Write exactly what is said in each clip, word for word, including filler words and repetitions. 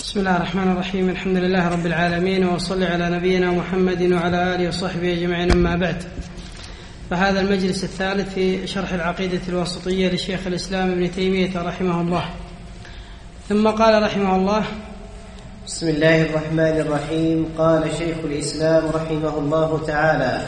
بسم الله الرحمن الرحيم. الحمد لله رب العالمين، وصلي على نبينا محمد وعلى آله وصحبه أجمعين، أما بعد. فهذا المجلس الثالث في شرح العقيدة الواسطية لشيخ الإسلام ابن تيمية رحمه الله. ثم قال رحمه الله: بسم الله الرحمن الرحيم. قال شيخ الإسلام رحمه الله تعالى: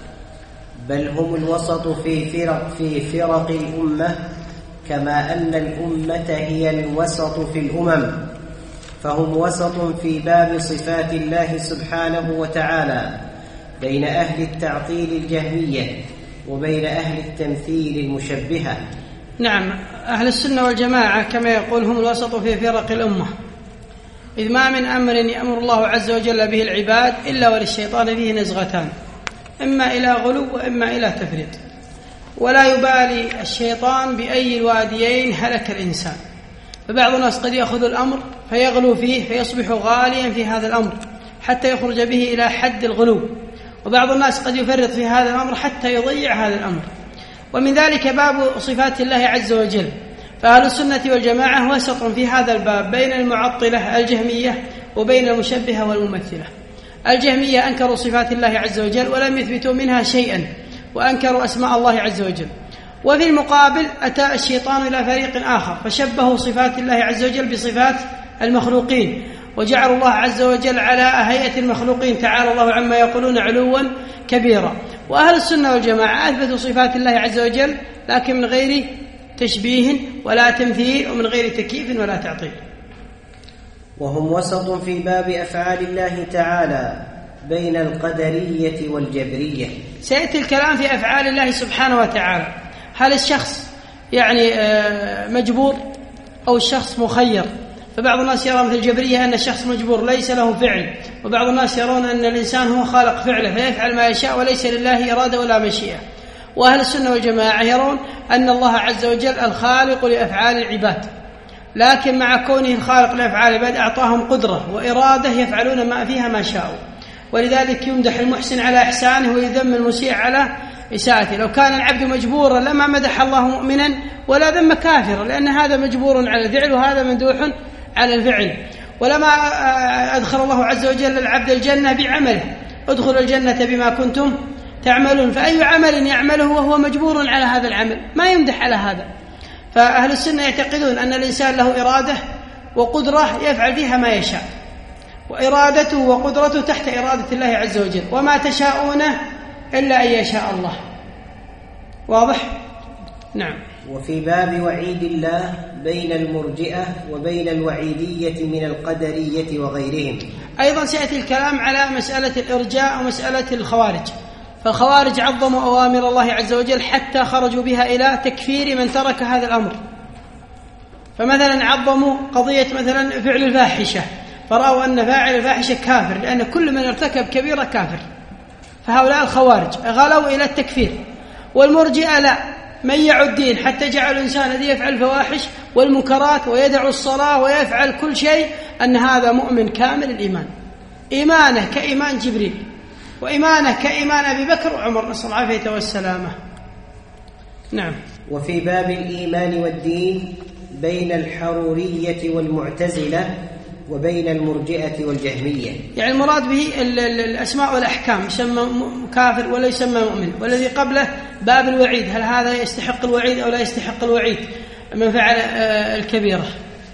بل هم الوسط في فرق, في فرق الأمة، كما أن الأمة هي الوسط في الأمم، فهم وسط في باب صفات الله سبحانه وتعالى بين أهل التعطيل الجهمية وبين أهل التمثيل المشبهة. نعم، أهل السنة والجماعة كما يقول هم الوسط في فرق الأمة، إذ ما من أمر يأمر الله عز وجل به العباد إلا وللشيطان فيه نزغتان، إما إلى غلو وإما إلى تفريط، ولا يبالي الشيطان بأي الواديين هلك الإنسان. فبعض الناس قد يأخذ الأمر فيغلو فيه فيصبح غاليا في هذا الأمر حتى يخرج به إلى حد الغلو، وبعض الناس قد يفرط في هذا الأمر حتى يضيع هذا الأمر. ومن ذلك باب صفات الله عز وجل، فأهل السنة والجماعة وسط في هذا الباب بين المعطلة الجهمية وبين المشبهة والممثلة. الجهمية أنكروا صفات الله عز وجل ولم يثبتوا منها شيئا، وأنكروا أسماء الله عز وجل. وفي المقابل أتى الشيطان إلى فريق آخر فشبهوا صفات الله عز وجل بصفات المخلوقين، وجعلوا الله عز وجل على هيئة المخلوقين، تعالى الله عما يقولون علوا كبيرا. وأهل السنة والجماعة أثبتوا صفات الله عز وجل لكن من غير تشبيه ولا تمثيل، ومن غير تكييف ولا تعطيل. وهم وسط في باب أفعال الله تعالى بين القدرية والجبرية. سيأتي الكلام في أفعال الله سبحانه وتعالى، هل الشخص يعني مجبور أو الشخص مخير؟ فبعض الناس يرى مثل الجبرية أن الشخص مجبور ليس له فعل، وبعض الناس يرون أن الإنسان هو خالق فعله فيفعل ما يشاء وليس لله إرادة ولا مشيئة. وأهل السنة والجماعة يرون أن الله عز وجل الخالق لأفعال العباد، لكن مع كونه الخالق لأفعال العباد أعطاهم قدرة وإرادة يفعلون ما فيها ما شاءوا، ولذلك يمدح المحسن على إحسانه ويذم المسيء على إساءته. لو كان العبد مجبورا لما مدح الله مؤمنا ولا ذم كافرا، لأن هذا مجبور على الفعل وهذا ممدوح على الفعل. ولما أدخل الله عز وجل العبد الجنة بعمله، ادخلوا الجنة بما كنتم تعملون، فأي عمل يعمله وهو مجبور على هذا العمل ما يمدح على هذا. فأهل السنة يعتقدون أن الإنسان له إرادة وقدرة يفعل فيها ما يشاء، وإرادته وقدرته تحت إرادة الله عز وجل، وما تشاءون إلا أن يشاء الله. واضح؟ نعم. وفي باب وعيد الله بين المرجئة وبين الوعيدية من القدرية وغيرهم. أيضا سيأتي الكلام على مسألة الإرجاء ومسألة الخوارج. فالخوارج عظموا أوامر الله عز وجل حتى خرجوا بها إلى تكفير من ترك هذا الأمر. فمثلا عظموا قضية مثلا فعل الفاحشة، فرأوا أن فاعل الفاحشة كافر، لأن كل من ارتكب كبيرة كافر. فهؤلاء الخوارج غلوا إلى التكفير. والمرجئة لا، ميعوا الدين حتى جعلوا الإنسان الذي يفعل الفواحش والمنكرات ويدع الصلاة ويفعل كل شيء أن هذا مؤمن كامل الإيمان، إيمانه كإيمان جبريل، وإيمانه كإيمان أبي بكر وعمر، نسأل الله العافية والسلامة. نعم. وفي باب الإيمان والدين بين الحرورية والمعتزلة وبين المرجئة والجهمية. يعني المراد به الأسماء والأحكام، يسمى كافر ولا يسمى مؤمن. والذي قبله باب الوعيد، هل هذا يستحق الوعيد أو لا يستحق الوعيد من فعل الكبيرة.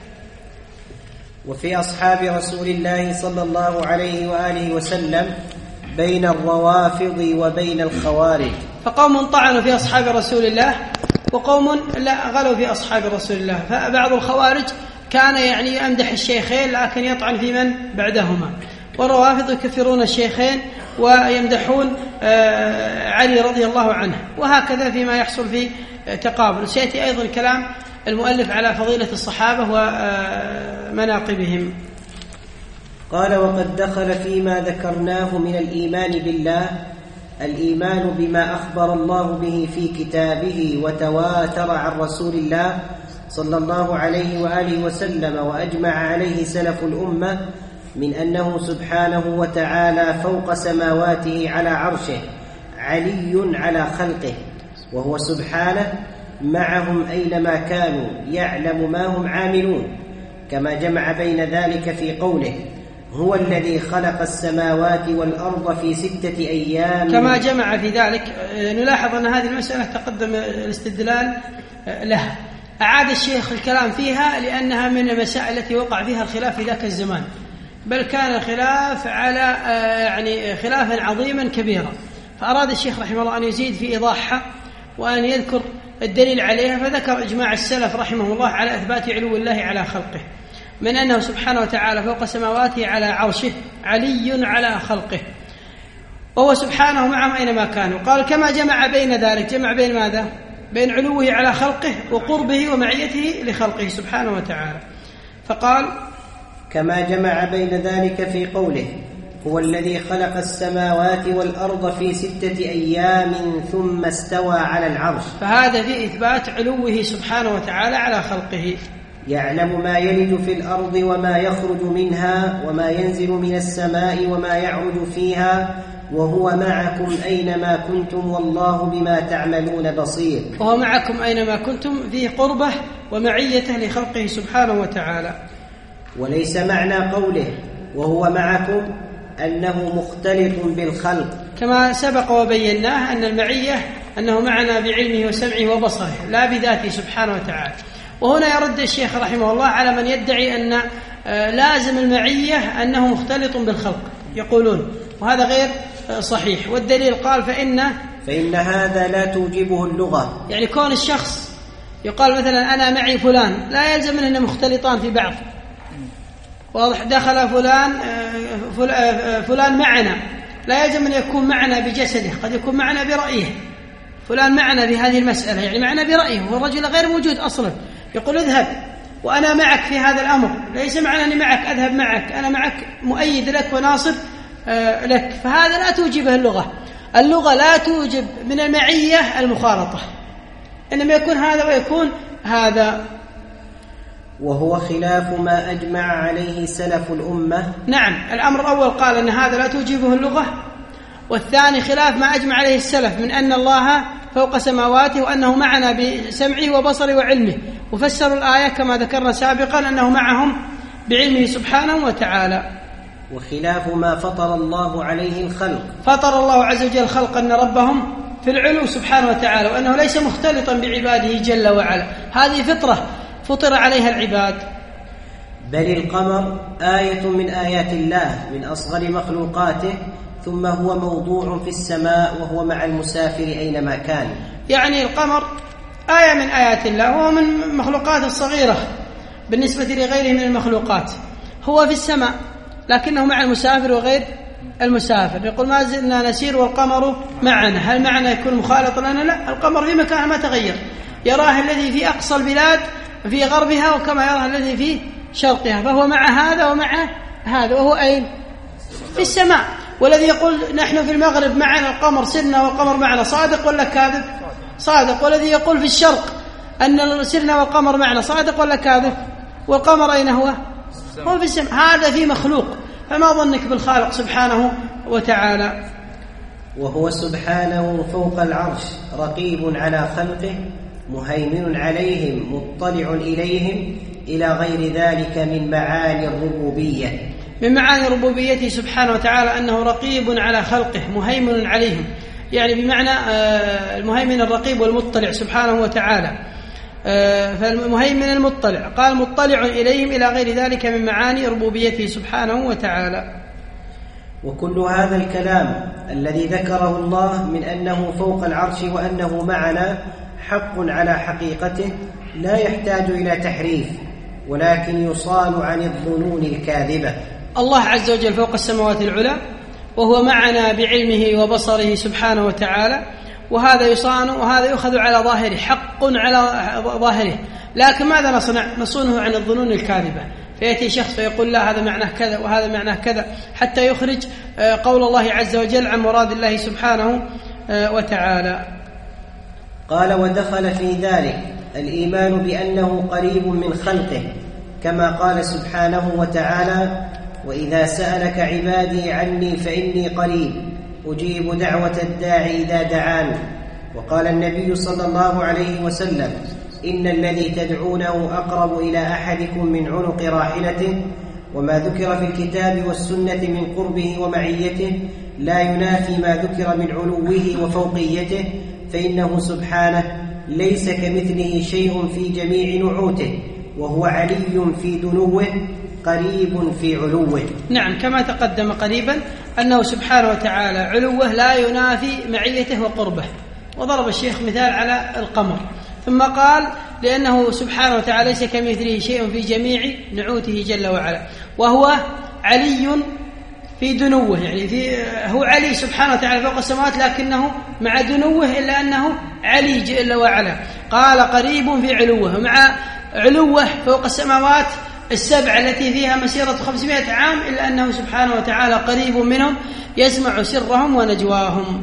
وفي أصحاب رسول الله صلى الله عليه وآله وسلم بين الروافض وبين الخوارج. فقوم طعنوا في أصحاب رسول الله وقوم لا غلوا في أصحاب رسول الله. فبعض الخوارج كان يعني أمدح الشيخين لكن يطعن في من بعدهما، والروافض يكفرون الشيخين ويمدحون علي رضي الله عنه، وهكذا فيما يحصل في تقابل. سيأتي أيضا كلام المؤلف على فضيلة الصحابة ومناقبهم. قال: وقد دخل فيما ذكرناه من الإيمان بالله الإيمان بما أخبر الله به في كتابه وتواتر عن رسول الله صلى الله عليه وآله وسلم وأجمع عليه سلف الأمة من أنه سبحانه وتعالى فوق سماواته على عرشه علي على خلقه، وهو سبحانه معهم أينما كانوا يعلم ما هم عاملون، كما جمع بين ذلك في قوله هو الذي خلق السماوات والأرض في ستة أيام. كما جمع في ذلك، نلاحظ أن هذه المسألة تقدم الاستدلال لها، أعاد الشيخ الكلام فيها لأنها من المسائل التي وقع فيها الخلاف في ذاك الزمان، بل كان الخلاف على يعني خلافا عظيما كبيرا، فأراد الشيخ رحمه الله أن يزيد في إيضاحها وأن يذكر الدليل عليها، فذكر إجماع السلف رحمه الله على إثبات علو الله على خلقه، من أنه سبحانه وتعالى فوق سماواته على عرشه علي على خلقه، وهو سبحانه معهم أينما كانوا. قال كما جمع بين ذلك، جمع بين ماذا؟ بين علوه على خلقه وقربه ومعيته لخلقه سبحانه وتعالى، فقال كما جمع بين ذلك في قوله هو الذي خلق السماوات والأرض في ستة أيام ثم استوى على العرش، فهذا في إثبات علوه سبحانه وتعالى على خلقه. يعلم ما يلج في الأرض وما يخرج منها وما ينزل من السماء وما يعرج فيها وهو معكم أينما كنتم والله بما تعملون بصير. وهو معكم أينما كنتم فيه قربه ومعيته لخلقه سبحانه وتعالى. وليس معنى قوله وهو معكم أنه مختلط بالخلق، كما سبق وبيناه أن المعية أنه معنا بعلمه وسمعه وبصره لا بذاته سبحانه وتعالى. وهنا يرد الشيخ رحمه الله على من يدعي أن لازم المعية أنه مختلط بالخلق، يقولون وهذا غير صحيح، والدليل قال فإن فإن هذا لا توجبه اللغة، يعني كون الشخص يقال مثلا أنا معي فلان لا يلزم أننا مختلطان في بعض، واضح؟ دخل فلان فلان معنا لا يلزم أن يكون معنا بجسده، قد يكون معنا برأيه، فلان معنا في هذه المسألة يعني معنا برأيه والرجل غير موجود أصلا، يقول اذهب وأنا معك في هذا الأمر، ليس معنى أني معك أذهب معك، أنا معك مؤيد لك وناصر لك، فهذا لا توجبه اللغة. اللغة لا توجب من المعية المخالطة، إنما يكون هذا ويكون هذا، وهو خلاف ما أجمع عليه سلف الأمة. نعم، الأمر الأول قال أن هذا لا توجبه اللغة، والثاني خلاف ما أجمع عليه السلف من أن الله فوق سماواته وأنه معنا بسمعه وبصره وعلمه، وفسروا الآية كما ذكرنا سابقا أنه معهم بعلمه سبحانه وتعالى. وخلاف ما فطر الله عليه الخلق، فطر الله عز وجل الخلق أن ربهم في العلو سبحانه وتعالى، وأنه ليس مختلطا بعباده جل وعلا، هذه فطرة فطر عليها العباد. بل القمر آية من آيات الله من أصغر مخلوقاته، ثم هو موضوع في السماء وهو مع المسافر أينما كان. يعني القمر آية من آيات الله، وهو من مخلوقات الصغيرة بالنسبة لغيره من المخلوقات، هو في السماء لكنه مع المسافر وغير المسافر. يقول ما زلنا نسير والقمر معنا، هل معنا يكون مخالط لنا؟ لا، القمر في مكان ما تغير، يراه الذي في أقصى البلاد في غربها وكما يراه الذي في شرقها، فهو مع هذا ومع هذا، وهو أين؟ في السماء. والذي يقول نحن في المغرب معنا القمر سرنا والقمر معنا، صادق ولا كاذب؟ صادق. والذي يقول في الشرق أن سرنا والقمر معنا، صادق ولا كاذب؟ والقمر أين هو؟ هو في السماء. هذا في مخلوق، فما ظنك بالخالق سبحانه وتعالى. وهو سبحانه فوق العرش رقيب على خلقه مهيمن عليهم مطلع إليهم، إلى غير ذلك من معاني الربوبية. من معاني ربوبيته سبحانه وتعالى أنه رقيب على خلقه مهيمن عليهم، يعني بمعنى المهيمن الرقيب والمطلع سبحانه وتعالى، فالمهيمن المطلع، قال مطلع إليهم إلى غير ذلك من معاني ربوبيته سبحانه وتعالى. وكل هذا الكلام الذي ذكره الله من أنه فوق العرش وأنه معنا حق على حقيقته، لا يحتاج إلى تحريف، ولكن يصان عن الظنون الكاذبة. الله عز وجل فوق السماوات العلى، وهو معنا بعلمه وبصره سبحانه وتعالى، وهذا يصان وهذا يؤخذ على ظاهره، حق على ظاهره، لكن ماذا نصنع؟ نصونه عن الظنون الكاذبة، فيأتي شخص فيقول لا هذا معناه كذا وهذا معناه كذا، حتى يخرج قول الله عز وجل عن مراد الله سبحانه وتعالى. قال ودخل في ذلك الإيمان بأنه قريب من خلقه، كما قال سبحانه وتعالى وإذا سألك عبادي عني فإني قريب أجيب دعوة الداعي إذا دعان. وقال النبي صلى الله عليه وسلم إن الذي تدعونه أقرب إلى أحدكم من عنق راحلته، وما ذكر في الكتاب والسنة من قربه ومعيته لا ينافي ما ذكر من علوه وفوقيته، فإنه سبحانه ليس كمثله شيء في جميع نعوته، وهو علي في دنوه قريب في علوه. نعم، كما تقدم قريبا أنه سبحانه وتعالى علوه لا ينافي معيته وقربه، وضرب الشيخ مثال على القمر، ثم قال لأنه سبحانه وتعالى ليس كمثله شيء في جميع نعوته جل وعلا، وهو علي في دنوه، يعني في هو علي سبحانه وتعالى فوق السماوات لكنه مع دنوه إلا أنه علي جل وعلا. قال قريب في علوه، مع علوه فوق السماوات السبع التي فيها مسيرة خمسمائة عام إلا أنه سبحانه وتعالى قريب منهم يسمع سرهم ونجواهم.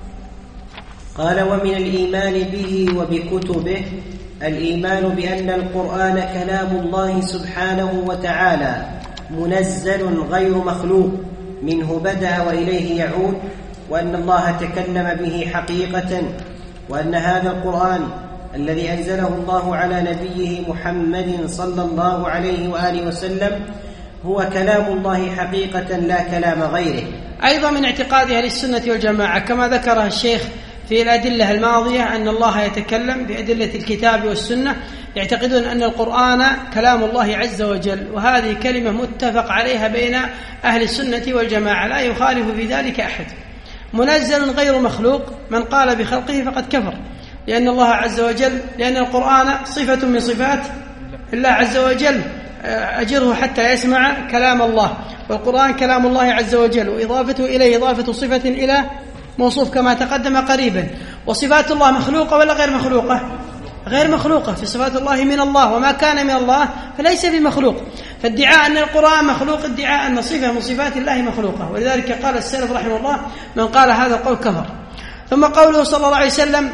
قال ومن الإيمان به وبكتبه الإيمان بأن القرآن كلام الله سبحانه وتعالى منزل غير مخلوق، منه بدأ وإليه يعود، وأن الله تكلم به حقيقة، وأن هذا القرآن الذي أنزله الله على نبيه محمد صلى الله عليه وآله وسلم هو كلام الله حقيقة لا كلام غيره. أيضا من اعتقاد أهل السنة والجماعة كما ذكرها الشيخ في الأدلة الماضية أن الله يتكلم بأدلة الكتاب والسنة، يعتقدون أن القرآن كلام الله عز وجل، وهذه كلمة متفق عليها بين أهل السنة والجماعة لا يخالف في ذلك أحد. منزل غير مخلوق، من قال بخلقه فقد كفر، لأن الله عز وجل لأن القرآن صفة من صفات الله عز وجل، أجره حتى يسمع كلام الله، والقرآن كلام الله عز وجل، وإضافته إليه إضافة صفة إلى موصوف كما تقدم قريبا. وصفات الله مخلوقة ولا غير مخلوقة؟ غير مخلوقة، في صفات الله من الله، وما كان من الله فليس بمخلوق. فادعاء أن القرآن مخلوق ادعاء أن صفة من صفات الله مخلوقة، ولذلك قال السلف رحمه الله من قال هذا القول كفر. ثم قوله صلى الله عليه وسلم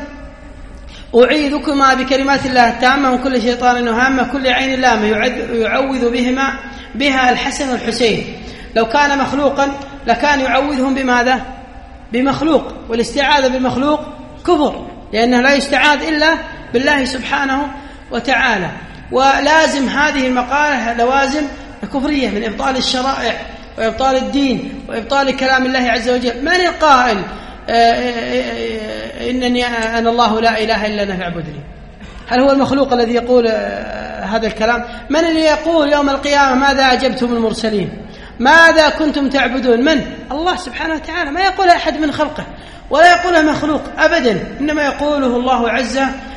أعيذكما بكلمات الله التامة من كل شيطان وهامة كل عين لامة يعوذ بهما بها الحسن والحسين. لو كان مخلوقا لكان يعوذهم بماذا؟ بمخلوق، والاستعاذة بمخلوق كفر، لأنه لا يستعاذ إلا بالله سبحانه وتعالى. ولازم هذه المقالة لوازم كفرية من إبطال الشرائع وإبطال الدين وإبطال كلام الله عز وجل. من القائل إنني أنا الله لا إله إلا أنا فاعبدني؟ هل هو المخلوق الذي يقول هذا الكلام؟ من اللي يقول يوم القيامة ماذا أجبتم المرسلين؟ ماذا كنتم تعبدون؟ من؟ الله سبحانه وتعالى، ما يقول أحد من خلقه ولا يقوله مخلوق أبدا، إنما يقوله الله عز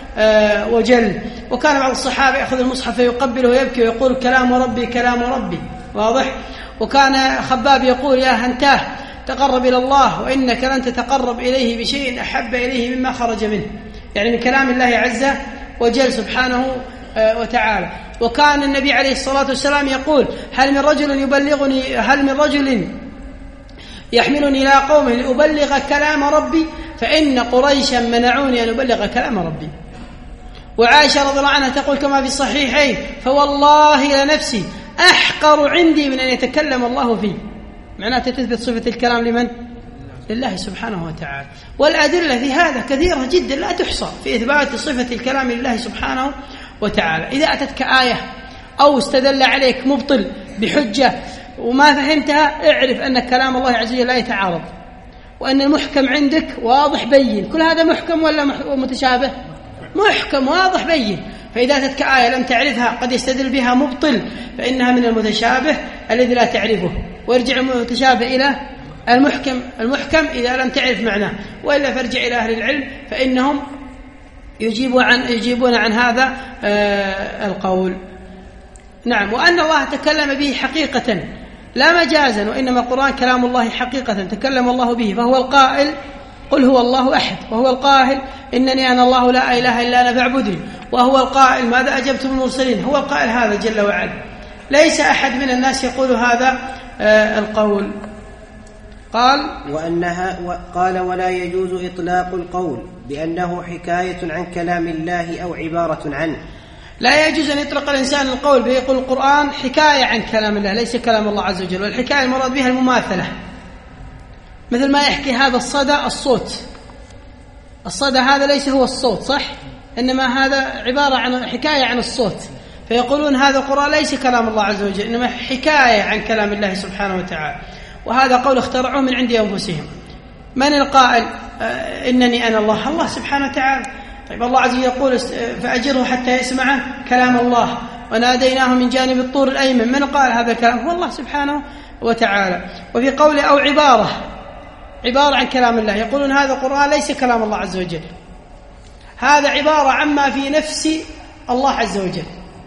وجل. وكان بعض الصحابة يأخذ المصحف فيقبله ويبكي ويقول كلام ربي كلام ربي، واضح؟ وكان خباب يقول يا هنتاه تقرب إلى الله وإنك لن تتقرب إليه بشيء أحب إليه مما خرج منه، يعني من كلام الله عز وجل سبحانه وتعالى. وكان النبي عليه الصلاة والسلام يقول هل من رجل يبلغني هل من رجل يحملني إلى قومه لأبلغ كلام ربي فإن قريشا منعوني أن أبلغ كلام ربي. وعائشة رضي الله عنها تقول كما في الصحيحين فوالله لنفسي أحقر عندي من أن يتكلم الله فيه، معناته تثبت صفة الكلام لمن؟ لله سبحانه وتعالى. والأدلة في هذا كثيرة جدا لا تحصى في إثبات صفة الكلام لله سبحانه وتعالى. إذا أتتك آية أو استدل عليك مبطل بحجة وما فهمتها اعرف أن كلام الله عز وجل لا يتعارض، وأن المحكم عندك واضح بين. كل هذا محكم ولا متشابه؟ محكم واضح بين. فإذا أتتك آية لم تعرفها قد يستدل بها مبطل فإنها من المتشابه الذي لا تعرفه، ويرجع المتشابه إلى المحكم المحكم إذا لم تعرف معناه، وإلا فارجع إلى أهل العلم فإنهم يجيبون عن يجيبون عن هذا آه القول. نعم، وأن الله تكلم به حقيقة لا مجازا، وإنما القرآن كلام الله حقيقة تكلم الله به، فهو القائل قل هو الله أحد، وهو القائل إنني أنا الله لا إله إلا أنا فاعبدني، وهو القائل ماذا أجبتم المرسلين، هو القائل هذا جل وعلا. ليس أحد من الناس يقول هذا آه القول. قال وأنها قال ولا يجوز إطلاق القول بأنه حكاية عن كلام الله أو عبارة عنه. لا يجوز أن يطلق الإنسان القول بيقول القرآن حكاية عن كلام الله ليس كلام الله عز وجل، والحكاية المراد بها المماثلة، مثل ما يحكي هذا الصدى الصوت، الصدى هذا ليس هو الصوت صح، إنما هذا عبارة عن حكاية عن الصوت، فيقولون هذا القرآن ليس كلام الله عز وجل، إنما حكاية عن كلام الله سبحانه وتعالى. وهذا قول اخترعوه من عند أنفسهم. من القائل آه إنني أنا الله؟ الله سبحانه وتعالى. طيب الله عز وجل يقول فأجره حتى يسمع كلام الله وناديناه من جانب الطور الأيمن. من قال هذا الكلام؟ هو الله سبحانه وتعالى. وفي قوله أو عبارة عبارة عن كلام الله، يقولون هذا القرآن ليس كلام الله عز وجل، هذا عبارة عما في نفس الله عز وجل،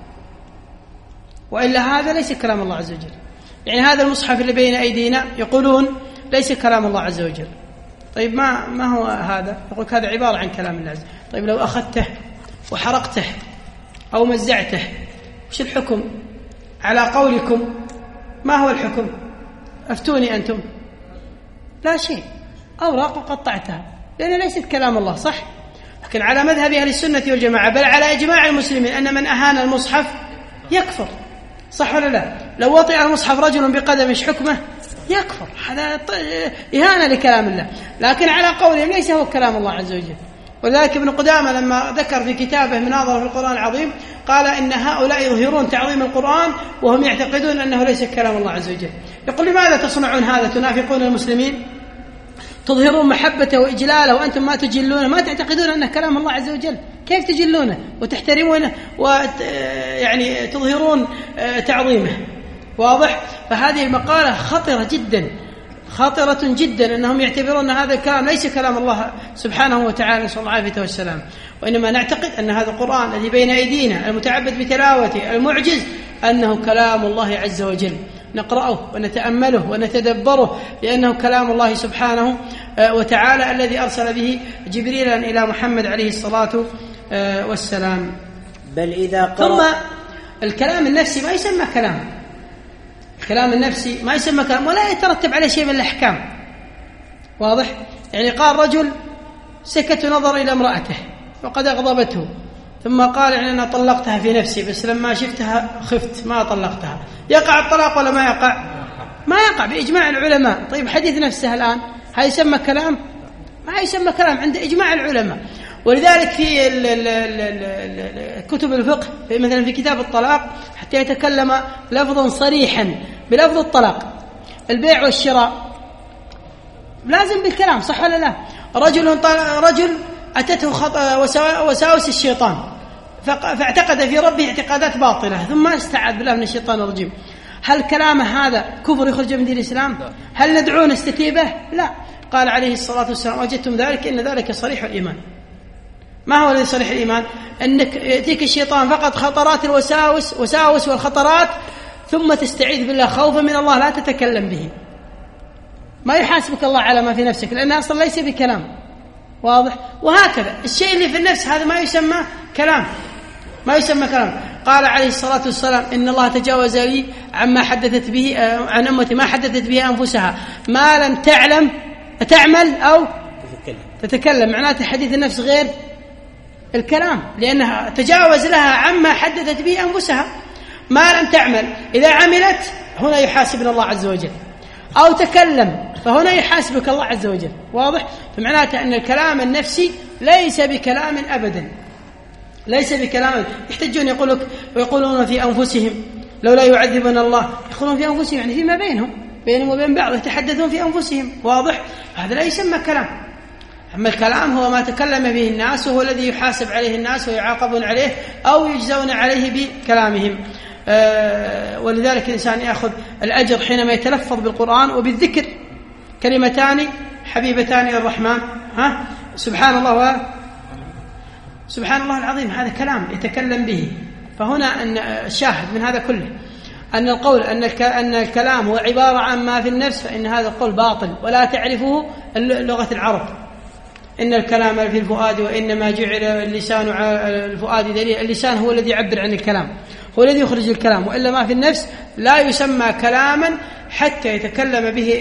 وإلا هذا ليس كلام الله عز وجل. يعني هذا المصحف اللي بين أيدينا يقولون ليس كلام الله عز وجل. طيب ما ما هو هذا؟ يقول هذا عبارة عن كلام الله عز وجل. طيب لو أخذته وحرقته أو مزعته وش الحكم على قولكم؟ ما هو الحكم؟ أفتوني أنتم. لا شيء، أوراق وقطعتها لأن ليست كلام الله، صح؟ لكن على مذهب أهل السنة والجماعة بل على إجماع المسلمين أن من أهان المصحف يكفر، صح ولا لا؟ لو وطئ المصحف رجل بقدمه ايش حكمه؟ يكفر. هذا إهانة لكلام الله. لكن على قولهم ليس هو كلام الله عز وجل. ولذلك ابن قدامة لما ذكر في كتابه مناظرة في القرآن العظيم قال إن هؤلاء يظهرون تعظيم القرآن وهم يعتقدون أنه ليس كلام الله عز وجل. يقول لماذا تصنعون هذا؟ تنافقون المسلمين، تظهرون محبته وإجلاله وأنتم ما تجلونه، ما تعتقدون أنه كلام الله عز وجل، كيف تجلونه وتحترمونه ويعني تظهرون تعظيمه؟ واضح؟ فهذه المقالة خطرة جدا، خطرة جدا، أنهم يعتبرون أن هذا الكلام ليس كلام الله سبحانه وتعالى نسأل الله العافية والسلام، وإنما نعتقد أن هذا القرآن الذي بين أيدينا المتعبد بتلاوته المعجز أنه كلام الله عز وجل، نقرأه ونتأمله ونتدبره لأنه كلام الله سبحانه وتعالى الذي أرسل به جبريلا إلى محمد عليه الصلاة والسلام. بل إذا قرأ ثم الكلام النفسي ما يسمى كلام، الكلام النفسي ما يسمى كلام ولا يترتب عليه شيء من الأحكام. واضح؟ يعني قال رجل سكت نظر إلى امرأته وقد أغضبته ثم قال يعني أنا طلقتها في نفسي بس لما شفتها خفت ما طلقتها، يقع الطلاق ولا ما يقع؟ ما يقع بإجماع العلماء. طيب حديث نفسه الآن هل يسمى كلام؟ ما يسمى كلام عند إجماع العلماء. ولذلك في كتب الفقه مثلا في كتاب الطلاق حتى يتكلم لفظا صريحا بلفظ الطلاق، البيع والشراء لازم بالكلام، صح ولا لا؟ رجل رجل أتته وساوس الشيطان فاعتقد في ربه اعتقادات باطلة ثم استعاذ بالله من الشيطان الرجيم، هل كلامه هذا كفر يخرج من دين الإسلام؟ هل ندعو نستتيبه؟ لا. قال عليه الصلاة والسلام وجدتم ذلك إن ذلك صريح الإيمان. ما هو الذي صريح الإيمان؟ أنك يأتيك الشيطان فقط خطرات الوساوس وساوس والخطرات ثم تستعيذ بالله خوفا من الله لا تتكلم به، ما يحاسبك الله على ما في نفسك لأنه أصلا ليس بكلام. واضح؟ وهكذا الشيء اللي في النفس هذا ما يسمى كلام، ما يسمى كلام. قال عليه الصلاة والسلام إن الله تجاوز لي عما حدثت به عن أمتي ما حدثت به أنفسها ما لم تعلم تعمل أو تتكلم, تتكلم. معناته حديث النفس غير الكلام لأنها تجاوز لها عما حدثت به أنفسها ما لم تعمل. إذا عملت هنا يحاسبنا الله عز وجل، أو تكلم فهنا يحاسبك الله عز وجل. واضح؟ فمعناته أن الكلام النفسي ليس بكلام أبدا، ليس بكلام. يحتجون يقولك ويقولون في أنفسهم لولا يعذبنا الله، يقولون في أنفسهم يعني فيما بينهم بينهم وبين بعض يتحدثون في أنفسهم. واضح؟ هذا لا يسمى كلام. أما الكلام هو ما تكلم به الناس وهو الذي يحاسب عليه الناس ويعاقبون عليه أو يجزون عليه بكلامهم. أه ولذلك الإنسان يأخذ الأجر حينما يتلفظ بالقرآن وبالذكر، كلمتان حبيبتان إلى الرحمن، ها سبحان الله و سبحان الله العظيم، هذا كلام يتكلم به. فهنا أن الشاهد من هذا كله أن القول أن أن الكلام هو عبارة عن ما في النفس فإن هذا القول باطل ولا تعرفه لغة العرب. إن الكلام في الفؤاد وإنما جعل اللسان على الفؤاد دليل. اللسان هو الذي يعبر عن الكلام، هو الذي يخرج الكلام، وإلا ما في النفس لا يسمى كلاما حتى يتكلم به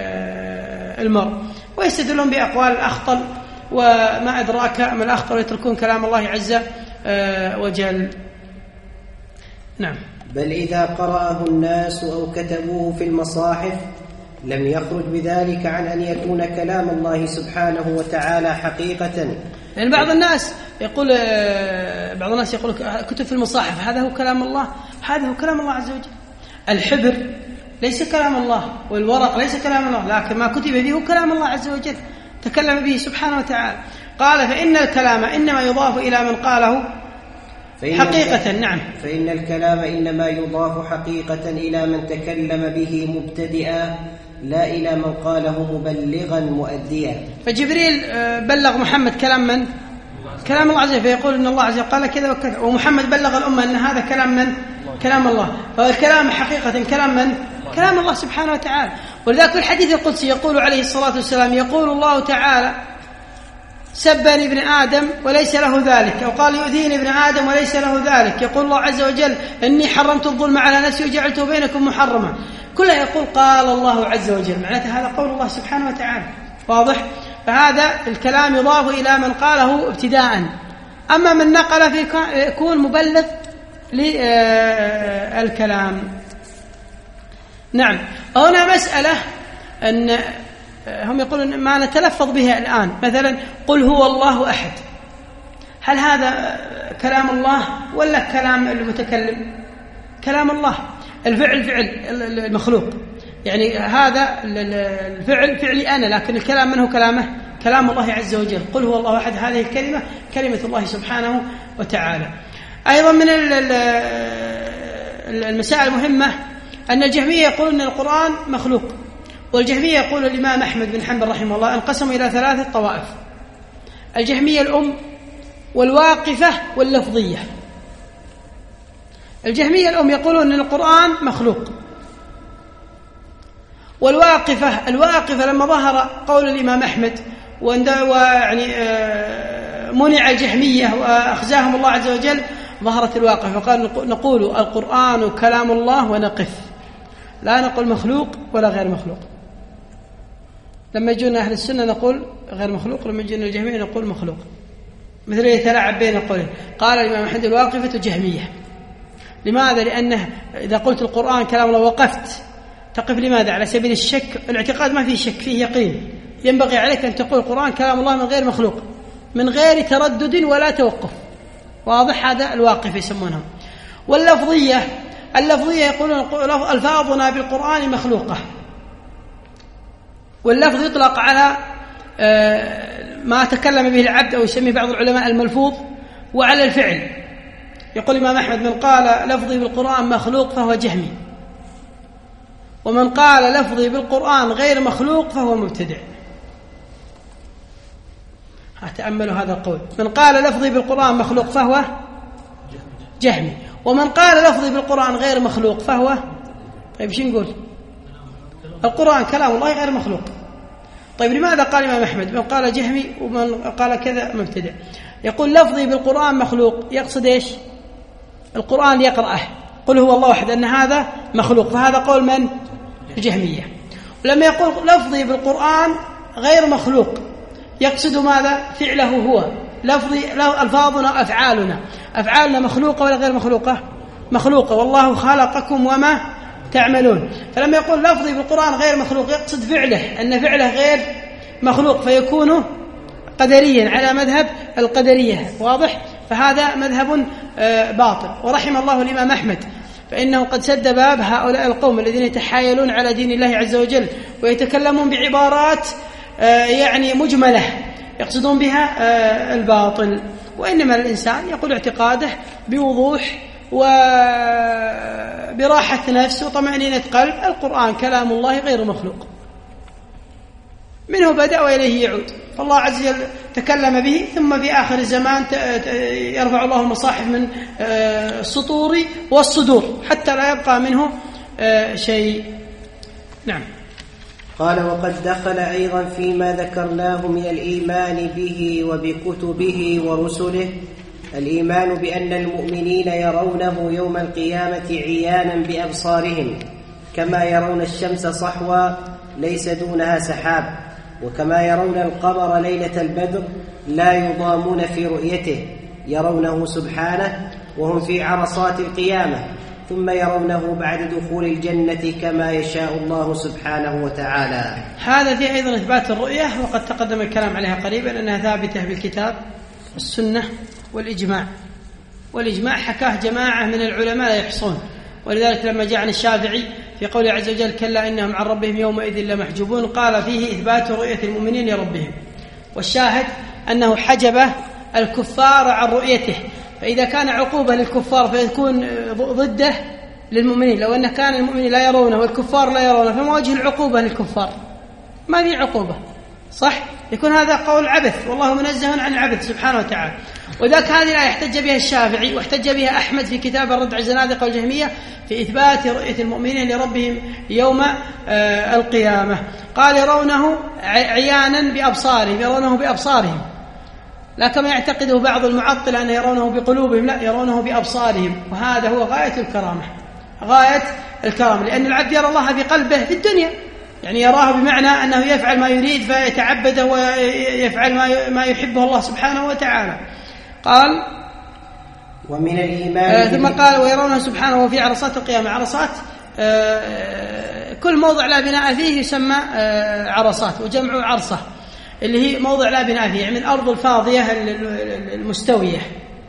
المرء. ويستدلون بأقوال الأخطل وما أدراك ما الأخطل ويتركون كلام الله عز وجل. نعم. بل إذا قرأه الناس أو كتبوه في المصاحف لم يخرج بذلك عن أن يكون كلام الله سبحانه وتعالى حقيقة، لأن بعض الناس يقول بعض الناس يقول كتب في المصاحف هذا هو كلام الله، هذا هو كلام الله عز وجل. الحبر ليس كلام الله، والورق ليس كلام الله، لكن ما كتب به هو كلام الله عز وجل تكلم به سبحانه وتعالى. قال فإن الكلام إنما يضاف إلى من قاله حقيقة. نعم، فإن الكلام إنما يضاف حقيقة إلى من تكلم به مبتدئا لا إلى من قاله مبلغا مؤديا. فجبريل بلغ محمد كلام من؟ كلام الله عز وجل، فيقول إن الله عز وجل قال كذا وكذا، ومحمد بلغ الأمة أن هذا كلام من؟ كلام الله. فالكلام حقيقة كلام من؟ كلام الله سبحانه وتعالى. ولذلك في الحديث القدسي يقول عليه الصلاة والسلام، يقول الله تعالى سبني ابن آدم وليس له ذلك، أو قال يؤذيني ابن آدم وليس له ذلك. يقول الله عز وجل إني حرمت الظلم على نفسي وجعلته بينكم محرما. كلها يقول قال الله عز وجل، معناته هذا قول الله سبحانه وتعالى. واضح؟ فهذا الكلام يضاف إلى من قاله ابتداء، أما من نقل فيكون مبلغ للكلام. نعم. هنا مسألة أن هم يقولون ما نتلفظ بها الآن، مثلا قل هو الله أحد، هل هذا كلام الله ولا كلام المتكلم؟ كلام الله. الفعل فعل المخلوق، يعني هذا الفعل فعلي أنا، لكن الكلام من هو كلامه؟ كلام الله عز وجل. قل هو الله أحد، هذه الكلمة كلمة الله سبحانه وتعالى. أيضا من المسائل المهمة أن الجهمية يقولون أن القرآن مخلوق، والجهمية يقول الإمام أحمد بن حنبل رحمه الله انقسموا إلى ثلاثة طوائف: الجهمية الأم والواقفة واللفظية. الجهمية الأم يقولون أن القرآن مخلوق، والواقفة الواقفة لما ظهر قول الإمام أحمد ويعني منع الجهمية وأخزاهم الله عز وجل، ظهرت الواقفة فقال نقول القرآن كلام الله ونقف، لا نقول مخلوق ولا غير مخلوق. لما يجونا أهل السنة نقول غير مخلوق، لما يجونا الجهمية نقول مخلوق، مثل يتلاعب بين قولين. قال الإمام أحمد الواقفة جهمية. لماذا؟ لأنه إذا قلت القرآن كلام الله وقفت، تقف لماذا؟ على سبيل الشك. الاعتقاد ما فيه شك، فيه يقين. ينبغي عليك أن تقول القرآن كلام الله من غير مخلوق، من غير تردد ولا توقف. واضح؟ هذا الواقف يسمونهم. واللفظية اللفظية يقولون ألفاظنا بالقرآن مخلوقة، واللفظ يطلق على ما تكلم به العبد أو يسميه بعض العلماء الملفوظ، وعلى الفعل. يقول الإمام أحمد من قال لفظي بالقرآن مخلوق فهو جهمي، ومن قال لفظي بالقرآن غير مخلوق فهو مبتدع. تأملوا هذا القول: من قال لفظي بالقرآن مخلوق فهو جهمي، ومن قال لفظي بالقرآن غير مخلوق فهو. طيب شو نقول؟ القرآن كلام الله غير مخلوق. طيب لماذا قال الإمام أحمد من قال جهمي ومن قال كذا مبتدع؟ يقول لفظي بالقرآن مخلوق، يقصد إيش؟ القرآن يقرأه، قل هو الله أحد، أن هذا مخلوق، فهذا قول من؟ الجهمية. ولما يقول لفظي بالقرآن غير مخلوق، يقصد ماذا؟ فعله هو. لفظي ألفاظنا أفعالنا أفعالنا مخلوقة ولا غير مخلوقة؟ مخلوقة، والله خلقكم وما تعملون. فلما يقول لفظي بالقرآن غير مخلوق، يقصد فعله، أن فعله غير مخلوق، فيكون قدريا على مذهب القدرية. واضح؟ فهذا مذهب باطل. ورحم الله الإمام أحمد، فإنه قد سد باب هؤلاء القوم الذين يتحايلون على دين الله عز وجل ويتكلمون بعبارات يعني مجملة يقصدون بها الباطل. وإنما الإنسان يقول اعتقاده بوضوح وبراحة نفس وطمأنينة قلب: القرآن كلام الله غير مخلوق، منه بدأ وإليه يعود. فالله عز وجل تكلم به، ثم في آخر الزمان يرفع الله المصاحف من السطور والصدور حتى لا يبقى منه شيء. نعم. قال: وقد دخل أيضا فيما ذكرناه من الإيمان به وبكتبه ورسله الإيمان بأن المؤمنين يرونه يوم القيامة عيانا بأبصارهم، كما يرون الشمس صحوا ليس دونها سحاب، وكما يرون القمر ليلة البدر لا يضامون في رؤيته، يرونه سبحانه وهم في عرصات القيامة، ثم يرونه بعد دخول الجنة كما يشاء الله سبحانه وتعالى. هذا فيه أيضا إثبات الرؤية، وقد تقدم الكلام عليها قريبا أنها ثابتة بالكتاب والسنة والإجماع، والإجماع حكاه جماعة من العلماء لا يحصون. ولذلك لما جاء عن الشافعي في قوله عز وجل كلا إنهم عن ربهم يومئذ لمحجوبون، قال فيه إثبات رؤية المؤمنين لربهم، والشاهد أنه حجب الكفار عن رؤيته، فإذا كان عقوبة للكفار فيكون ضده للمؤمنين. لو أن كان المؤمنين لا يرونه والكفار لا يرونه فما وجه العقوبة للكفار؟ ما في عقوبة، صح؟ يكون هذا قول عبث، والله منزه عن العبث سبحانه وتعالى. وذاك هذه الآية احتج بها الشافعي واحتج بها أحمد في كتاب الرد على الزنادقة والجهمية في إثبات رؤية المؤمنين لربهم يوم آه القيامة. قال يرونه عيانا بأبصارهم، يرونه بأبصارهم، لا كما يعتقده بعض المعطلة أن يرونه بقلوبهم، لا، يرونه بأبصارهم، وهذا هو غاية الكرامة، غاية الكرامة، لأن العبد يرى الله بقلبه في الدنيا، يعني يراه بمعنى أنه يفعل ما يريد فيتعبد ويفعل ما يحبه الله سبحانه وتعالى. قال ومن الإيمان آه ثم قال ويرونه سبحانه في عرصات القيامة. عرصات آه كل موضع لا بناء فيه يسمى آه عرصات، وجمع عرصة اللي هي موضع لا بناء فيه، يعني الأرض الفاضية المستوية.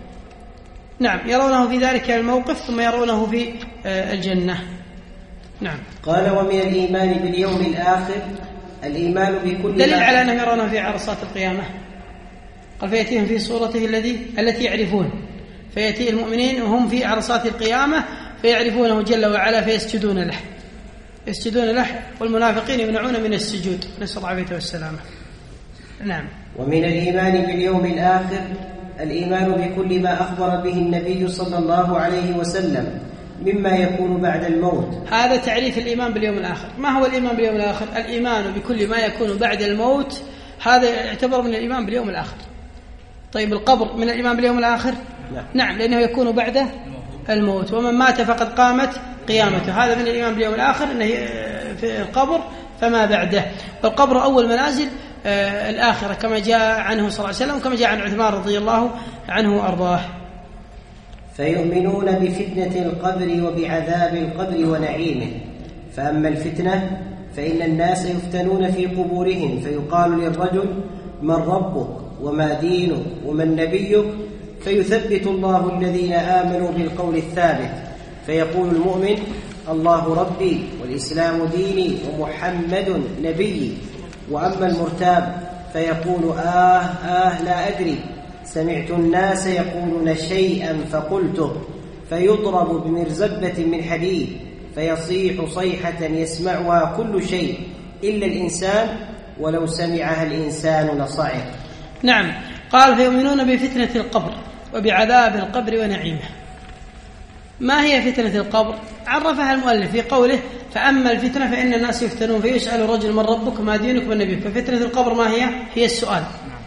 نعم، يرونه في ذلك الموقف ثم يرونه في آه الجنة. نعم. قال ومن الإيمان باليوم الآخر الإيمان بكل دليل على أنهم يرونه في عرصات القيامة، قال فيأتيهم في صورته الذي التي يعرفون، فيأتي المؤمنين وهم في عرصات القيامة فيعرفونه جل وعلا فيسجدون له يسجدون له والمنافقين يمنعون من السجود، نسأل الله العافية والسلامة. نعم. ومن الإيمان باليوم الآخر الإيمان بكل ما أخبر به النبي صلى الله عليه وسلم مما يكون بعد الموت. هذا تعريف الإيمان باليوم الآخر. ما هو الإيمان باليوم الآخر؟ الإيمان بكل ما يكون بعد الموت، هذا يعتبر من الإيمان باليوم الآخر. طيب القبر من الإيمان باليوم الآخر؟ لا. نعم، لأنه يكون بعد الموت، ومن مات فقد قامت قيامته، هذا من الإيمان باليوم الآخر، أنه في القبر فما بعده. والقبر أول منازل آه الآخرة كما جاء عنه صلى الله عليه وسلم وكما جاء عن عثمان رضي الله عنه وأرضاه. فيؤمنون بفتنة القبر وبعذاب القبر ونعيمه. فأما الفتنة فإن الناس يفتنون في قبورهم، فيقال للرجل من ربك وما دينك ومن نبيك، فيثبت الله الذين آمنوا بالقول الثابت، فيقول المؤمن الله ربي والإسلام ديني ومحمد نبيي. وأما المرتاب فيقول آه آه لا أدري، سمعت الناس يقولون شيئا فقلته، فيضرب بمرزبة من حديد فيصيح صيحة يسمعها كل شيء إلا الإنسان، ولو سمعها الإنسان لصعق. نعم. قال فيؤمنون بفتنة القبر وبعذاب القبر ونعيمه. ما هي فتنة القبر؟ عرفها المؤلف في قوله فأما الفتنة فإن الناس يفتنون، فيسأل الرجل من ربك ما دينك من نبيك. ففتنة القبر ما هي؟ هي السؤال.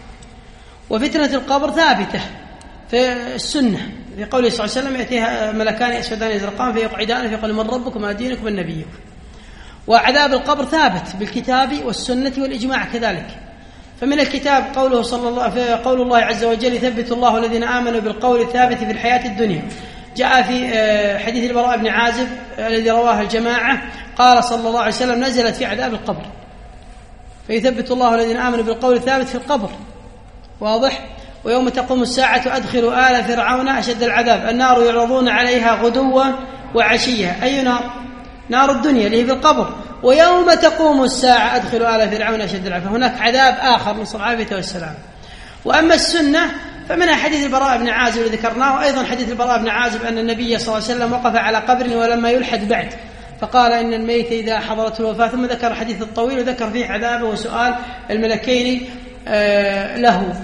وفتنة القبر ثابتة في السنة في قوله صلى الله عليه وسلم يأتيها ملكان أسودان يزرقان فيقعدان فيقول من ربك ما دينك من نبيك. وعذاب القبر ثابت بالكتاب والسنة والإجماع كذلك. فمن الكتاب قوله صلى الله في قول الله عز وجل يثبت الله الذين آمنوا بالقول الثابت في الحياة الدنيا. جاء في حديث البراء بن عازب الذي رواه الجماعة قال صلى الله عليه وسلم نزلت في عذاب القبر، فيثبت الله الذين آمنوا بالقول الثابت في القبر، واضح. ويوم تقوم الساعة أدخلوا آل فرعون أشد العذاب، النار يعرضون عليها غدوا وعشيا. أي نار؟ نار الدنيا اللي هي في القبر. ويوم تقوم الساعة أدخلوا آل فرعون أشد العذاب، هناك عذاب آخر نسأل الله العافية والسلام. وأما السنة فمنها حديث البراء بن عازب الذي ذكرناه، وأيضا حديث البراء بن عازب أن النبي صلى الله عليه وسلم وقف على قبر ولما يلحد بعد، فقال إن الميت إذا حضرته الوفاة، ثم ذكر الحديث الطويل وذكر فيه عذابه وسؤال الملكين له.